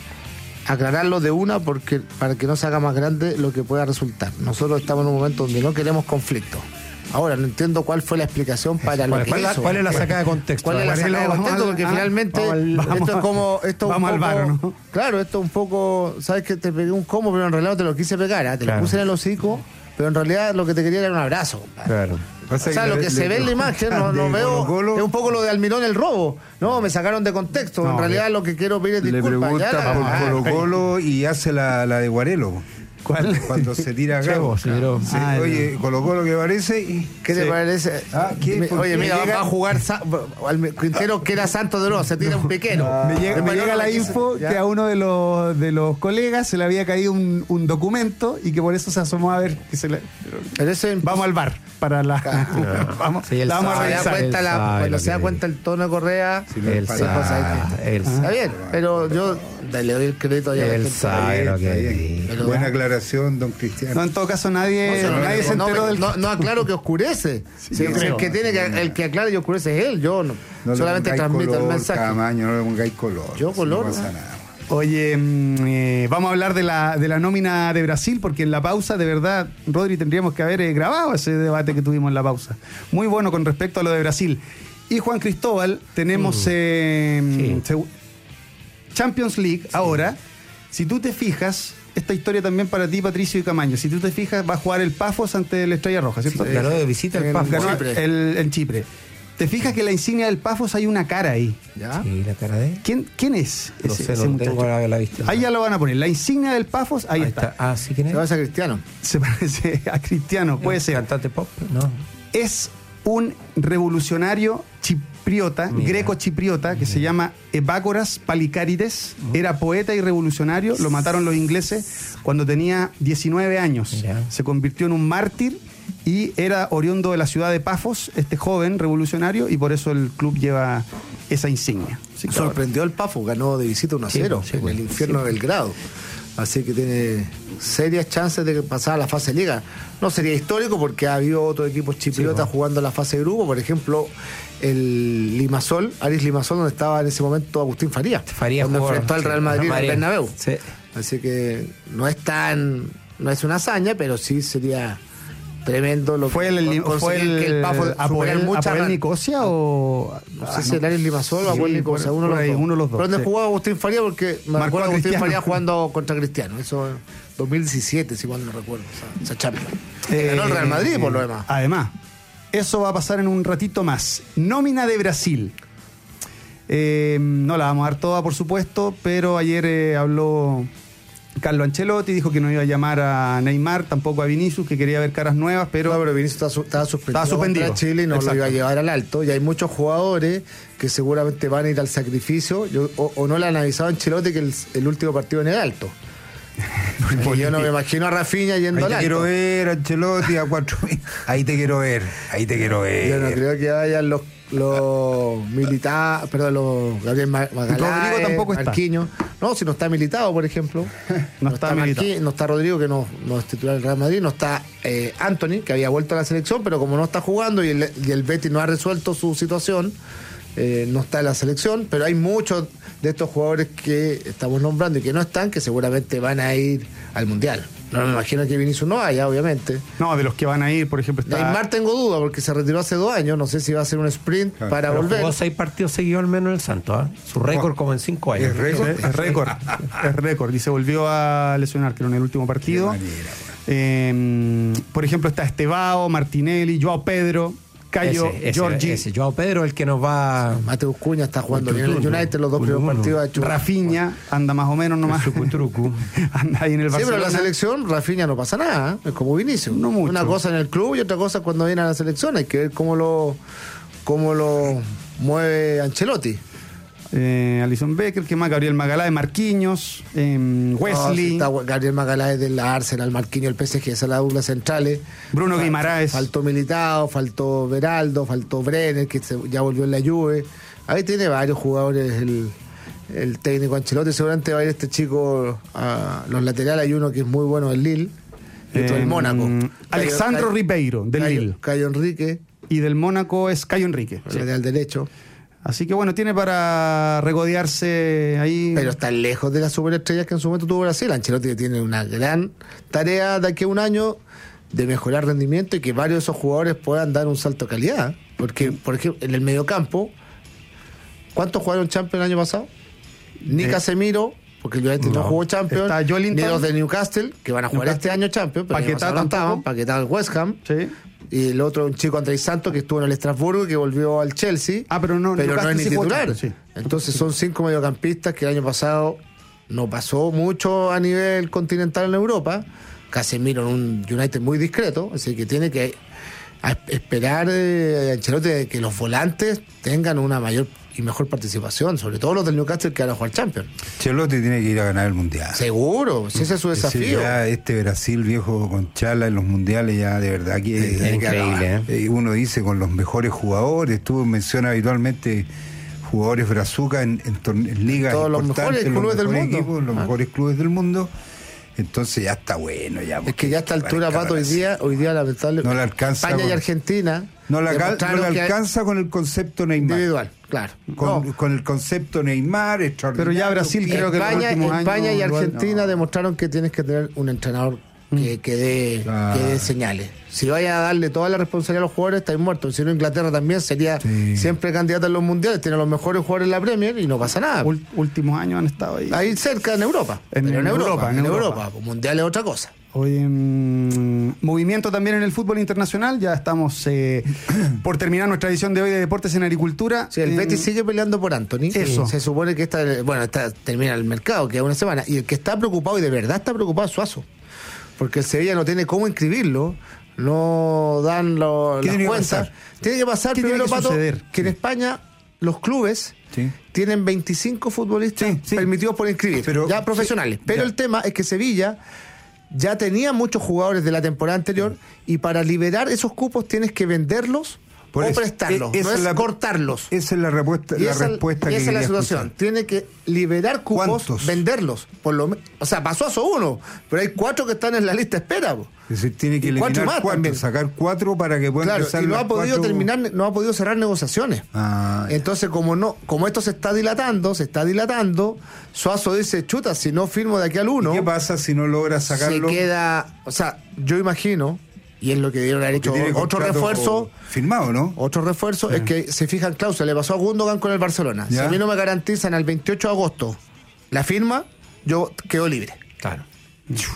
Speaker 4: Aclararlo de una porque para que no se haga más grande lo que pueda resultar. Nosotros estamos en un momento donde no queremos conflicto. Ahora, no entiendo cuál fue la explicación para lo
Speaker 3: ¿Cuál,
Speaker 4: que
Speaker 3: cuál,
Speaker 4: hizo.
Speaker 3: ¿Cuál es la sacada de contexto?
Speaker 4: ¿Cuál es la
Speaker 3: Guarelo?
Speaker 4: sacada de
Speaker 2: Vamos
Speaker 4: contexto?
Speaker 2: al-
Speaker 4: Porque
Speaker 2: ah,
Speaker 4: finalmente
Speaker 2: vamos al-
Speaker 4: esto
Speaker 2: vamos
Speaker 4: es como... Esto es un
Speaker 2: vamos al
Speaker 4: poco-
Speaker 2: bar, ¿no?
Speaker 4: Claro, esto es un poco... ¿Sabes que te pegué un combo, pero en realidad no te lo quise pegar? ¿ah? Te
Speaker 3: Claro.
Speaker 4: lo puse en el hocico, pero en realidad lo que te quería era un abrazo.
Speaker 3: Claro.
Speaker 4: O sea, lo que se ve en la imagen, no, no
Speaker 5: de
Speaker 4: veo,
Speaker 5: Colo-Colo,
Speaker 4: es un poco lo de Almirón el robo. No, me sacaron de contexto.
Speaker 2: No,
Speaker 4: en realidad lo que quiero pedir es
Speaker 5: le
Speaker 4: disculpas.
Speaker 5: pregunta
Speaker 4: Ya la-
Speaker 5: por
Speaker 4: ah,
Speaker 5: Colo Colo y hace la, la de Guarelo.
Speaker 2: ¿Cuál?
Speaker 5: Cuando se tira acá.
Speaker 3: Chevo, se tiró.
Speaker 5: Sí,
Speaker 2: Ah,
Speaker 5: oye, Colo Colo que parece y...
Speaker 4: ¿Qué te
Speaker 5: Sí.
Speaker 4: parece?
Speaker 5: Ah, ¿qué?
Speaker 4: Me-
Speaker 5: ¿Por
Speaker 4: Oye,
Speaker 5: qué?
Speaker 4: mira,
Speaker 5: Me llega-
Speaker 4: va a jugar Sa- al Quintero que era Santos de nuevo, se tira un pequeño.
Speaker 2: Me llega, me
Speaker 4: Después
Speaker 2: llega
Speaker 4: no,
Speaker 2: la
Speaker 4: aquí se-
Speaker 2: info
Speaker 4: ¿ya?
Speaker 2: que a uno de los, de los colegas se le había caído un, un documento y que por eso se asomó a ver que se le-
Speaker 4: Pero eso es-
Speaker 2: vamos al bar para la vamos,
Speaker 3: Sí, él
Speaker 2: la vamos a
Speaker 3: sabe.
Speaker 4: Se da
Speaker 2: revisar.
Speaker 4: cuenta
Speaker 3: Él
Speaker 4: la-
Speaker 3: sabe
Speaker 4: cuando
Speaker 3: lo
Speaker 4: se da
Speaker 3: que-
Speaker 4: cuenta el tono de Correa.
Speaker 5: Si no
Speaker 3: Él
Speaker 5: es para-
Speaker 4: sí, pues,
Speaker 3: sabe.
Speaker 4: ahí
Speaker 3: Él
Speaker 4: Está
Speaker 3: sabe.
Speaker 4: bien, pero yo le doy el crédito a ella.
Speaker 3: Él sabe lo
Speaker 5: Está
Speaker 3: que
Speaker 5: bien.
Speaker 3: dice.
Speaker 4: Pero-
Speaker 5: Buena aclaración, don Cristiano.
Speaker 2: No, en todo caso nadie,
Speaker 4: No,
Speaker 2: nadie se
Speaker 4: no,
Speaker 2: enteró
Speaker 4: no,
Speaker 2: del
Speaker 4: no, no aclaro que oscurece. Si el, el que tiene que, el que aclara y oscurece es él. Yo no,
Speaker 5: No le
Speaker 4: solamente
Speaker 5: pongáis
Speaker 4: transmito
Speaker 5: color,
Speaker 4: el mensaje.
Speaker 5: Camaño, no le pongáis color.
Speaker 4: Yo
Speaker 5: si
Speaker 4: color,
Speaker 5: No pasa
Speaker 4: ¿no?
Speaker 5: nada.
Speaker 2: Oye, mm, eh, vamos a hablar de la, de la nómina de Brasil, porque en la pausa, de verdad, Rodri, tendríamos que haber eh, grabado ese debate que tuvimos en la pausa. Muy bueno con respecto a lo de Brasil. Y Juan Cristóbal, tenemos eh, segu- Champions League ahora. Si tú te fijas, esta historia también para ti, Patricio y Camaño, si tú te fijas, va a jugar el Pafos ante el Estrella Roja, ¿cierto?
Speaker 3: Sí, ganó de visita el
Speaker 2: En-
Speaker 3: Pafos.
Speaker 2: ganó
Speaker 4: Chipre.
Speaker 2: el- en Chipre. ¿Te fijas que en la insignia del Pafos hay una cara ahí?
Speaker 4: ¿Ya?
Speaker 3: Sí, la cara de él.
Speaker 2: ¿Quién, quién es
Speaker 3: No
Speaker 2: ese,
Speaker 3: sé,
Speaker 2: ese
Speaker 3: no tengo
Speaker 2: muchacho?
Speaker 3: la, la vista.
Speaker 2: Ahí ya lo van a poner. La insignia del Pafos, ahí,
Speaker 3: Ahí
Speaker 2: está.
Speaker 3: está. Ah, sí, ¿quién es?
Speaker 4: Se va a ser cristiano.
Speaker 2: Se parece a Cristiano, puede ser.
Speaker 3: Cantante pop, no.
Speaker 2: Es un revolucionario chipriota,
Speaker 3: Mira.
Speaker 2: greco-chipriota, que se llama Evácoras Palikarides. Era poeta y revolucionario. Lo mataron los ingleses cuando tenía diecinueve años.
Speaker 3: Mira.
Speaker 2: Se convirtió en un mártir y era oriundo de la ciudad de Pafos, este joven revolucionario, y por eso el club lleva esa insignia. Así que
Speaker 4: Sorprendió el Pafo, ganó de visita uno a
Speaker 3: Sí,
Speaker 4: cero
Speaker 3: sí,
Speaker 4: en
Speaker 3: pues,
Speaker 4: el infierno
Speaker 3: sí.
Speaker 4: de Belgrado. Así que tiene serias chances de pasar a la fase de liga. No sería histórico porque ha habido otros equipos chipriotas
Speaker 3: Sí,
Speaker 4: jugando la fase de grupo. Por ejemplo, el Limassol, Aris Limassol, donde estaba en ese momento Agustín Farías.
Speaker 3: Farías
Speaker 4: cuando
Speaker 3: jugó,
Speaker 4: enfrentó al
Speaker 3: sí,
Speaker 4: Real Madrid en el
Speaker 3: Madrid.
Speaker 4: Bernabéu.
Speaker 3: Sí.
Speaker 4: Así que no es tan... No es una hazaña, pero sí sería tremendo lo
Speaker 2: ¿Fue el,
Speaker 4: que
Speaker 2: el, fue
Speaker 4: conseguir
Speaker 2: el,
Speaker 4: que el Pafo
Speaker 2: Apoel,
Speaker 4: superar muchas
Speaker 2: Apoel
Speaker 4: ran-
Speaker 2: Nicosia o...?
Speaker 4: No
Speaker 2: Ah,
Speaker 4: sé si
Speaker 2: no.
Speaker 4: el Aris Limassol o
Speaker 2: Sí,
Speaker 4: Apoel Nicosia,
Speaker 2: por-
Speaker 4: uno,
Speaker 2: por
Speaker 4: de
Speaker 2: ahí,
Speaker 4: los dos.
Speaker 2: uno de los dos,
Speaker 4: ¿Pero dónde
Speaker 2: sí.
Speaker 4: jugaba Agustín Faría? Porque me
Speaker 2: Marcó
Speaker 4: acuerdo
Speaker 2: a
Speaker 4: de Agustín
Speaker 2: Cristiano.
Speaker 4: Faría jugando contra Cristiano. Eso en dos mil diecisiete, si mal no recuerdo. Esa, esa Champions.
Speaker 2: Eh,
Speaker 4: Ganó el Real Madrid, por lo demás.
Speaker 2: Además, Eso va a pasar en un ratito más. Nómina de Brasil. Eh, no la vamos a dar toda, por supuesto, pero ayer eh, habló Carlo Ancelotti, dijo que no iba a llamar a Neymar, tampoco a Vinicius, que quería ver caras nuevas, pero...
Speaker 4: No, pero Vinicius estaba, su- estaba suspendido,
Speaker 2: estaba suspendido
Speaker 4: contra Chile y no
Speaker 2: Exacto.
Speaker 4: lo iba a llevar al alto. Y hay muchos jugadores que seguramente van a ir al sacrificio, yo- o, o no le han avisado a Ancelotti que el, el último partido en el alto. Y yo no me imagino a Rafinha yendo
Speaker 5: Ahí
Speaker 4: al
Speaker 5: te
Speaker 4: alto.
Speaker 5: quiero ver, Ancelotti, a cuatro mil. Ahí te quiero ver, ahí te quiero ver.
Speaker 4: Yo no creo que vayan los los militares, perdón, los Gabriel Ma- Magaláes,
Speaker 2: Rodrigo tampoco está.
Speaker 4: Marquinhos. No, si no está militado, por ejemplo.
Speaker 2: No está militado.
Speaker 4: Marquinhos, no está Rodrigo, que no, no es titular del Real Madrid. No está eh, Anthony, que había vuelto a la selección, pero como no está jugando y el, y el Betis no ha resuelto su situación, eh, no está en la selección. Pero hay muchos de estos jugadores que estamos nombrando y que no están, que seguramente van a ir al Mundial. No me imagino que Vinicius no vaya, obviamente.
Speaker 2: No, de los que van a ir, por ejemplo, está...
Speaker 4: Neymar tengo duda porque se retiró hace dos años. No sé si va a hacer un sprint para
Speaker 3: Pero
Speaker 4: volver.
Speaker 3: jugó seis partidos seguidos al menos en el Santos, ¿ah? Su récord como en cinco años.
Speaker 2: Es récord, es récord, es récord. Y se volvió a lesionar, creo, en el último partido. Eh, por ejemplo, está Estevao, Martinelli, Joao Pedro, Cayo,
Speaker 3: Ese, ese,
Speaker 2: Giorgi.
Speaker 3: ese Joao Pedro, el que nos va...
Speaker 4: Mateus Cuña está jugando bien en el United, los dos primeros partidos ha hecho.
Speaker 2: Rafinha anda más o menos nomás. Anda ahí en el
Speaker 4: Sí, pero
Speaker 2: Barcelona.
Speaker 4: en la selección, Rafinha no pasa nada, ¿eh? Es como Vinicius.
Speaker 2: No mucho.
Speaker 4: Una cosa en el club y otra cosa cuando viene a la selección. Hay que ver cómo lo, cómo lo mueve Ancelotti.
Speaker 2: Eh, Alison Becker, ¿qué más? Gabriel Magaláes, Marquinhos, eh,
Speaker 4: No,
Speaker 2: Wesley,
Speaker 4: si está Gabriel Magaláes del Arsenal, Marquinhos del P S G, esa es la dupla centrales.
Speaker 2: Bruno
Speaker 4: Fal-
Speaker 2: Guimaraes.
Speaker 4: Faltó Militao, faltó Beraldo, faltó Brenner, que se- ya volvió en la Juve. Ahí tiene varios jugadores el, el técnico Ancelotti. Seguramente va a ir este chico a los laterales. Hay uno que es muy bueno del Lille y otro
Speaker 2: Eh,
Speaker 4: del Mónaco.
Speaker 2: Alexandro
Speaker 4: Cayo-
Speaker 2: Ribeiro, del
Speaker 4: Cayo-
Speaker 2: Lille.
Speaker 4: Cayo Enrique,
Speaker 2: Y del Mónaco es Cayo Enrique.
Speaker 4: el
Speaker 2: Sí.
Speaker 4: lateral derecho.
Speaker 2: Así que bueno, tiene para regodearse ahí.
Speaker 4: Pero está lejos de las superestrellas que en su momento tuvo Brasil. Ancelotti tiene una gran tarea de aquí a un año de mejorar rendimiento y que varios de esos jugadores puedan dar un salto de calidad. Porque, por ejemplo, en el mediocampo, ¿cuántos jugaron Champions el año pasado? Ni
Speaker 2: Eh,
Speaker 4: Casemiro, porque el United no,
Speaker 2: no.
Speaker 4: jugó Champions.
Speaker 2: Está Joelinton.
Speaker 4: Ni los de Newcastle, que van a jugar
Speaker 2: Newcastle.
Speaker 4: este año Champions, pero el año
Speaker 2: Paquetá
Speaker 4: pasado no estaban.
Speaker 2: tampoco.
Speaker 4: Paquetá al West Ham.
Speaker 2: Sí.
Speaker 4: Y el otro, un chico Andrés Santos, que estuvo en el Estrasburgo, que volvió al Chelsea.
Speaker 2: Ah, pero no,
Speaker 4: pero no
Speaker 2: Newcastle
Speaker 4: es ni
Speaker 2: sí jugó
Speaker 4: titular.
Speaker 2: Champions, sí.
Speaker 4: Entonces son cinco mediocampistas que el año pasado no pasó mucho a nivel continental en Europa. Casemiro en un United muy discreto, así que tiene que a- esperar eh, Ancelotti de que los volantes tengan una mayor y mejor participación, sobre todo los del Newcastle que van a jugar Champions.
Speaker 5: Ancelotti tiene que ir a ganar el mundial.
Speaker 4: Seguro, si ese es su
Speaker 5: Ese
Speaker 4: desafío.
Speaker 5: ya, este Brasil viejo con Chala en los mundiales ya de verdad que
Speaker 3: Es
Speaker 5: hay que
Speaker 3: increíble,
Speaker 5: acabar. Eh, uno dice con los mejores jugadores, tú mencionas habitualmente jugadores brazucas en, en, torne- en ligas
Speaker 4: todos los
Speaker 5: importantes,
Speaker 4: mejores clubes del
Speaker 5: mejores
Speaker 4: mundo.
Speaker 5: equipos, los
Speaker 4: Ah.
Speaker 5: mejores clubes del mundo. Entonces ya está bueno ya.
Speaker 4: Es que ya a esta altura,
Speaker 5: Para
Speaker 4: Pato, hoy
Speaker 5: Brasil.
Speaker 4: día, hoy día lamentablemente,
Speaker 5: No le alcanza
Speaker 4: España y
Speaker 5: con-
Speaker 4: Argentina
Speaker 5: No le, alca- no
Speaker 4: demostraron
Speaker 5: le
Speaker 4: que hay-
Speaker 5: alcanza con el concepto Neymar.
Speaker 4: individual, claro.
Speaker 5: Con,
Speaker 4: No.
Speaker 5: con el concepto Neymar, extraordinario.
Speaker 2: Pero ya Brasil creo que
Speaker 4: España,
Speaker 2: los últimos
Speaker 4: España
Speaker 2: años
Speaker 4: y
Speaker 2: igual,
Speaker 4: Argentina
Speaker 2: no.
Speaker 4: demostraron que tienes que tener un entrenador que, que dé,
Speaker 5: Claro.
Speaker 4: que dé señales. Si vaya a darle toda la responsabilidad a los jugadores, estáis muertos. Si no, Inglaterra también sería
Speaker 5: Sí.
Speaker 4: siempre candidata en los mundiales, tiene los mejores jugadores en la Premier y no pasa nada.
Speaker 2: Ul- últimos años han estado ahí.
Speaker 4: Ahí cerca en Europa.
Speaker 2: En-
Speaker 4: pero en,
Speaker 2: en
Speaker 4: Europa,
Speaker 2: Europa,
Speaker 4: en
Speaker 2: en
Speaker 4: Europa.
Speaker 2: Europa.
Speaker 4: Pues, mundial es otra cosa.
Speaker 2: Oye, mm, movimiento también en el fútbol internacional. Ya estamos eh, por terminar nuestra edición de hoy de Deportes en Agricultura.
Speaker 4: Sí, el
Speaker 2: Eh,
Speaker 4: Betis sigue peleando por Anthony.
Speaker 2: Eso.
Speaker 4: Se supone que esta, bueno, está, termina el mercado, queda una semana. Y el que está preocupado, y de verdad está preocupado, es Suazo. Porque el Sevilla no tiene cómo inscribirlo, no dan lo-
Speaker 5: ¿Qué
Speaker 4: las
Speaker 5: tiene que
Speaker 4: cuentas.
Speaker 5: pasar?
Speaker 4: Tiene que pasar
Speaker 2: ¿Qué tiene
Speaker 4: primero,
Speaker 2: que
Speaker 4: Pato,
Speaker 2: suceder?
Speaker 4: que en España los clubes
Speaker 5: Sí.
Speaker 4: tienen veinticinco futbolistas
Speaker 5: Sí, sí.
Speaker 4: permitidos por inscribir,
Speaker 5: Pero-
Speaker 4: ya profesionales.
Speaker 5: sí,
Speaker 4: Pero
Speaker 5: ya.
Speaker 4: el tema es que Sevilla ya tenía muchos jugadores de la temporada anterior y para liberar esos cupos tienes que venderlos
Speaker 5: Por
Speaker 4: o
Speaker 5: eso,
Speaker 4: prestarlos,
Speaker 5: e-
Speaker 4: no
Speaker 5: esa
Speaker 4: es
Speaker 5: es la-
Speaker 4: cortarlos.
Speaker 5: Esa es la respuesta,
Speaker 4: Y
Speaker 5: la
Speaker 4: esa,
Speaker 5: respuesta
Speaker 4: y
Speaker 5: que
Speaker 4: esa es la
Speaker 5: quería
Speaker 4: situación.
Speaker 5: escuchar.
Speaker 4: Tiene que liberar cupos,
Speaker 5: ¿Cuántos?
Speaker 4: venderlos. Por lo, me- o sea, pasó a eso uno, pero hay cuatro que están en la lista de espera. po.
Speaker 5: Es decir, tiene que
Speaker 4: Y cuatro
Speaker 5: eliminar
Speaker 4: más
Speaker 5: cuatro,
Speaker 4: también.
Speaker 5: sacar cuatro para que puedan
Speaker 4: Claro,
Speaker 5: empezar
Speaker 4: y no
Speaker 5: las
Speaker 4: ha podido
Speaker 5: cuatro-
Speaker 4: terminar, no ha podido cerrar negociaciones.
Speaker 5: Ah, ya.
Speaker 4: Entonces, como no, como esto se está dilatando, se está dilatando, Suazo dice, chuta, si no firmo de aquí al uno,
Speaker 5: ¿Qué pasa si no logra
Speaker 4: se
Speaker 5: sacarlo?
Speaker 4: queda, o sea, yo imagino, y es lo que dieron haber
Speaker 5: Porque
Speaker 4: hecho
Speaker 5: tiene
Speaker 4: otro
Speaker 5: contrato
Speaker 4: refuerzo,
Speaker 5: firmado, ¿no?
Speaker 4: otro refuerzo, es que se fijan cláusula, le pasó a Gundogan con el Barcelona. Si
Speaker 5: Ya.
Speaker 4: a mí no me garantizan al veintiocho de agosto la firma, yo quedo libre.
Speaker 3: Claro.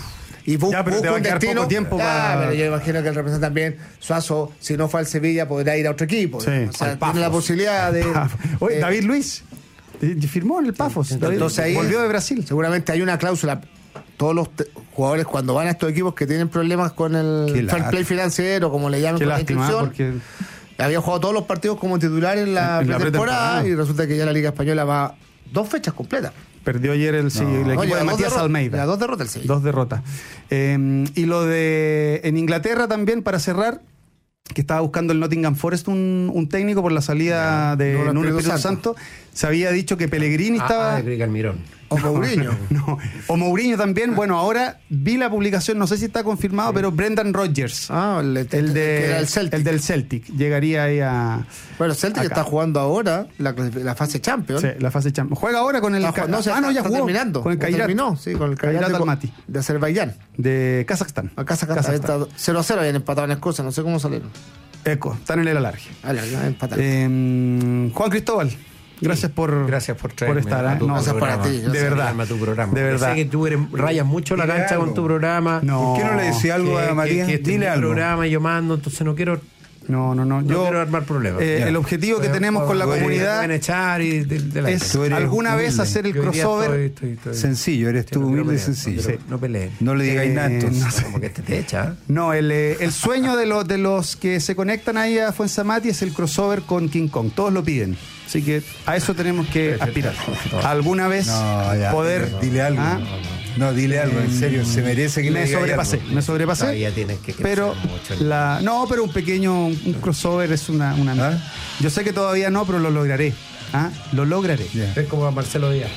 Speaker 4: y bu-
Speaker 2: Ya, pero te
Speaker 4: busca
Speaker 2: va
Speaker 4: un
Speaker 2: a quedar
Speaker 4: destino.
Speaker 2: poco tiempo
Speaker 4: Ya,
Speaker 2: para-
Speaker 4: pero yo imagino que el representante también, Suazo, si no fue al Sevilla, podrá ir a otro equipo.
Speaker 2: Sí,
Speaker 4: o sea,
Speaker 2: al
Speaker 4: tiene la
Speaker 2: Pafos.
Speaker 4: posibilidad de.
Speaker 2: Oye,
Speaker 4: eh,
Speaker 2: David Luis eh, firmó en el Pafos. David,
Speaker 4: entonces ahí
Speaker 2: volvió de Brasil.
Speaker 4: Seguramente hay una cláusula. Todos los te- jugadores cuando van a estos equipos que tienen problemas con el
Speaker 2: Qué
Speaker 4: fair
Speaker 2: lástima.
Speaker 4: play financiero, como le llaman
Speaker 2: Qué
Speaker 4: con
Speaker 2: lástima,
Speaker 4: la
Speaker 2: ¿eh?
Speaker 4: inscripción,
Speaker 2: porque
Speaker 4: había jugado todos los partidos como titular en la,
Speaker 2: En la
Speaker 4: pretemporada
Speaker 2: pretemporada.
Speaker 4: y resulta que ya la Liga Española va dos fechas completas.
Speaker 2: perdió ayer el, sí, el equipo
Speaker 4: Oye,
Speaker 2: de
Speaker 4: dos
Speaker 2: Matías
Speaker 4: derro-
Speaker 2: Almeida.
Speaker 4: las dos derrotas el Sevilla.
Speaker 2: Dos derrotas. Eh, y lo de en Inglaterra también, para cerrar, que estaba buscando el Nottingham Forest un, un técnico por la salida de
Speaker 4: Nuno
Speaker 2: Nuno
Speaker 4: Espíritu
Speaker 2: Espíritu Santo. Se había dicho que Pellegrini estaba...
Speaker 3: Ah, Enrique Almirón.
Speaker 4: O Mourinho.
Speaker 2: No, o Mourinho también. Bueno, ahora vi la publicación, no sé si está confirmado, pero Brendan Rodgers,
Speaker 4: Ah, el,
Speaker 2: el,
Speaker 4: que
Speaker 2: de,
Speaker 4: era el Celtic.
Speaker 2: el del Celtic, llegaría ahí a...
Speaker 4: Bueno, el Celtic
Speaker 2: acá.
Speaker 4: está jugando ahora la, clasific- la fase Champions.
Speaker 2: Sí, la fase Champions. Juega ahora con el...
Speaker 4: Está jugando- no, se
Speaker 2: ah, no,
Speaker 4: está-
Speaker 2: ya
Speaker 4: está
Speaker 2: jugó.
Speaker 4: terminando.
Speaker 2: Con el
Speaker 4: Ya
Speaker 2: Kairat.
Speaker 4: terminó, sí, con el Kairat
Speaker 2: Kairat
Speaker 4: de-
Speaker 2: Almaty.
Speaker 4: de Azerbaiyán.
Speaker 2: De Kazajstán.
Speaker 4: A casa
Speaker 2: Kazajstán.
Speaker 4: cero a cero habían empatado en Escocia, no sé cómo salieron.
Speaker 2: Eco, están en el alargue.
Speaker 4: Ah, la- la empataron.
Speaker 2: Eh, Juan Cristóbal, gracias por,
Speaker 3: Gracias por
Speaker 2: por
Speaker 3: traerme
Speaker 2: estar.
Speaker 3: a
Speaker 2: ¿eh?
Speaker 3: tu
Speaker 2: No,
Speaker 4: gracias
Speaker 3: programa.
Speaker 4: para ti, gracias
Speaker 2: de
Speaker 4: por
Speaker 2: verdad.
Speaker 3: Traerme a tu programa.
Speaker 2: De verdad.
Speaker 3: Sé que tú eres, rayas mucho la
Speaker 5: Dile
Speaker 3: cancha
Speaker 5: algo.
Speaker 3: con tu programa.
Speaker 2: No.
Speaker 5: ¿Por qué no le decía algo
Speaker 3: que,
Speaker 5: a Matías?
Speaker 3: Que, que este
Speaker 5: Dile
Speaker 3: es mi
Speaker 5: algo.
Speaker 3: programa y yo mando, entonces no quiero,
Speaker 2: No, no, no.
Speaker 3: no
Speaker 2: Yo,
Speaker 3: quiero armar problemas.
Speaker 2: eh,
Speaker 3: Ya.
Speaker 2: el objetivo que
Speaker 3: Pues,
Speaker 2: tenemos con la
Speaker 3: pues,
Speaker 2: comunidad
Speaker 3: me pueden echar y de, de la
Speaker 2: es
Speaker 5: Tú eres
Speaker 2: alguna vez
Speaker 5: humilde.
Speaker 2: hacer el
Speaker 3: Yo hoy día
Speaker 2: crossover.
Speaker 3: estoy- estoy- estoy-
Speaker 5: Sencillo, eres
Speaker 3: Sí,
Speaker 5: tú
Speaker 3: no quiero
Speaker 5: humilde y
Speaker 3: pelear,
Speaker 5: sencillo.
Speaker 3: No, quiero- no peleen.
Speaker 5: No le digáis
Speaker 2: Eh,
Speaker 5: nada entonces.
Speaker 2: no sé.
Speaker 3: Como que este te echa.
Speaker 2: No, el, eh, el sueño de los, de los que se conectan ahí a Fuensamati es el crossover con King Kong. Todos lo piden. Así que a eso tenemos que aspirar. Alguna vez
Speaker 5: No, ya,
Speaker 2: poder.
Speaker 5: Dile algo.
Speaker 2: ¿Ah?
Speaker 5: No, dile algo, en serio, se merece que le
Speaker 2: Me
Speaker 5: digáis
Speaker 2: sobrepasé,
Speaker 5: algo.
Speaker 2: me sobrepasé.
Speaker 3: Todavía tienes que crecer
Speaker 2: Pero
Speaker 3: mucho.
Speaker 2: la, no, pero un pequeño un, un crossover es una, una
Speaker 5: ¿Ah?
Speaker 2: Yo sé que todavía no, pero lo lograré. ¿Ah? Lo lograré.
Speaker 5: Ya.
Speaker 3: Es como a Marcelo Díaz.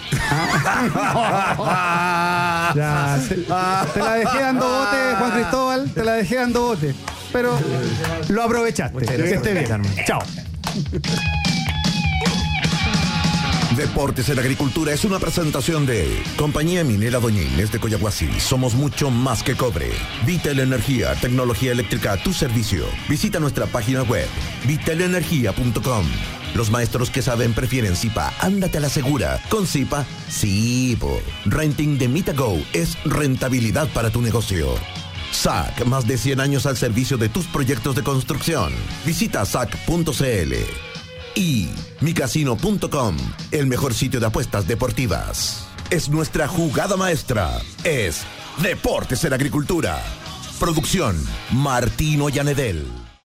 Speaker 2: Ya, se- te la dejé dando bote, Juan Cristóbal, te la dejé dando bote. Pero lo aprovechaste.
Speaker 3: Muchas
Speaker 2: Que
Speaker 3: gracias
Speaker 2: esté
Speaker 3: por
Speaker 2: bien.
Speaker 3: invitarme.
Speaker 2: Chao.
Speaker 1: Deportes en Agricultura es una presentación de Compañía Minera Doña Inés de Coyahuasi. Somos mucho más que cobre. Vitel Energía, tecnología eléctrica a tu servicio. Visita nuestra página web, vitel energía punto com. Los maestros que saben prefieren Zipa. Ándate a la segura. Con Zipa, sí, po. Renting de Mitago es rentabilidad para tu negocio. S A C, más de cien años al servicio de tus proyectos de construcción. Visita sac punto cl. Y mi casino punto com, el mejor sitio de apuestas deportivas. Es nuestra jugada maestra. Es Deportes en Agricultura. Producción, Martino Llanedel.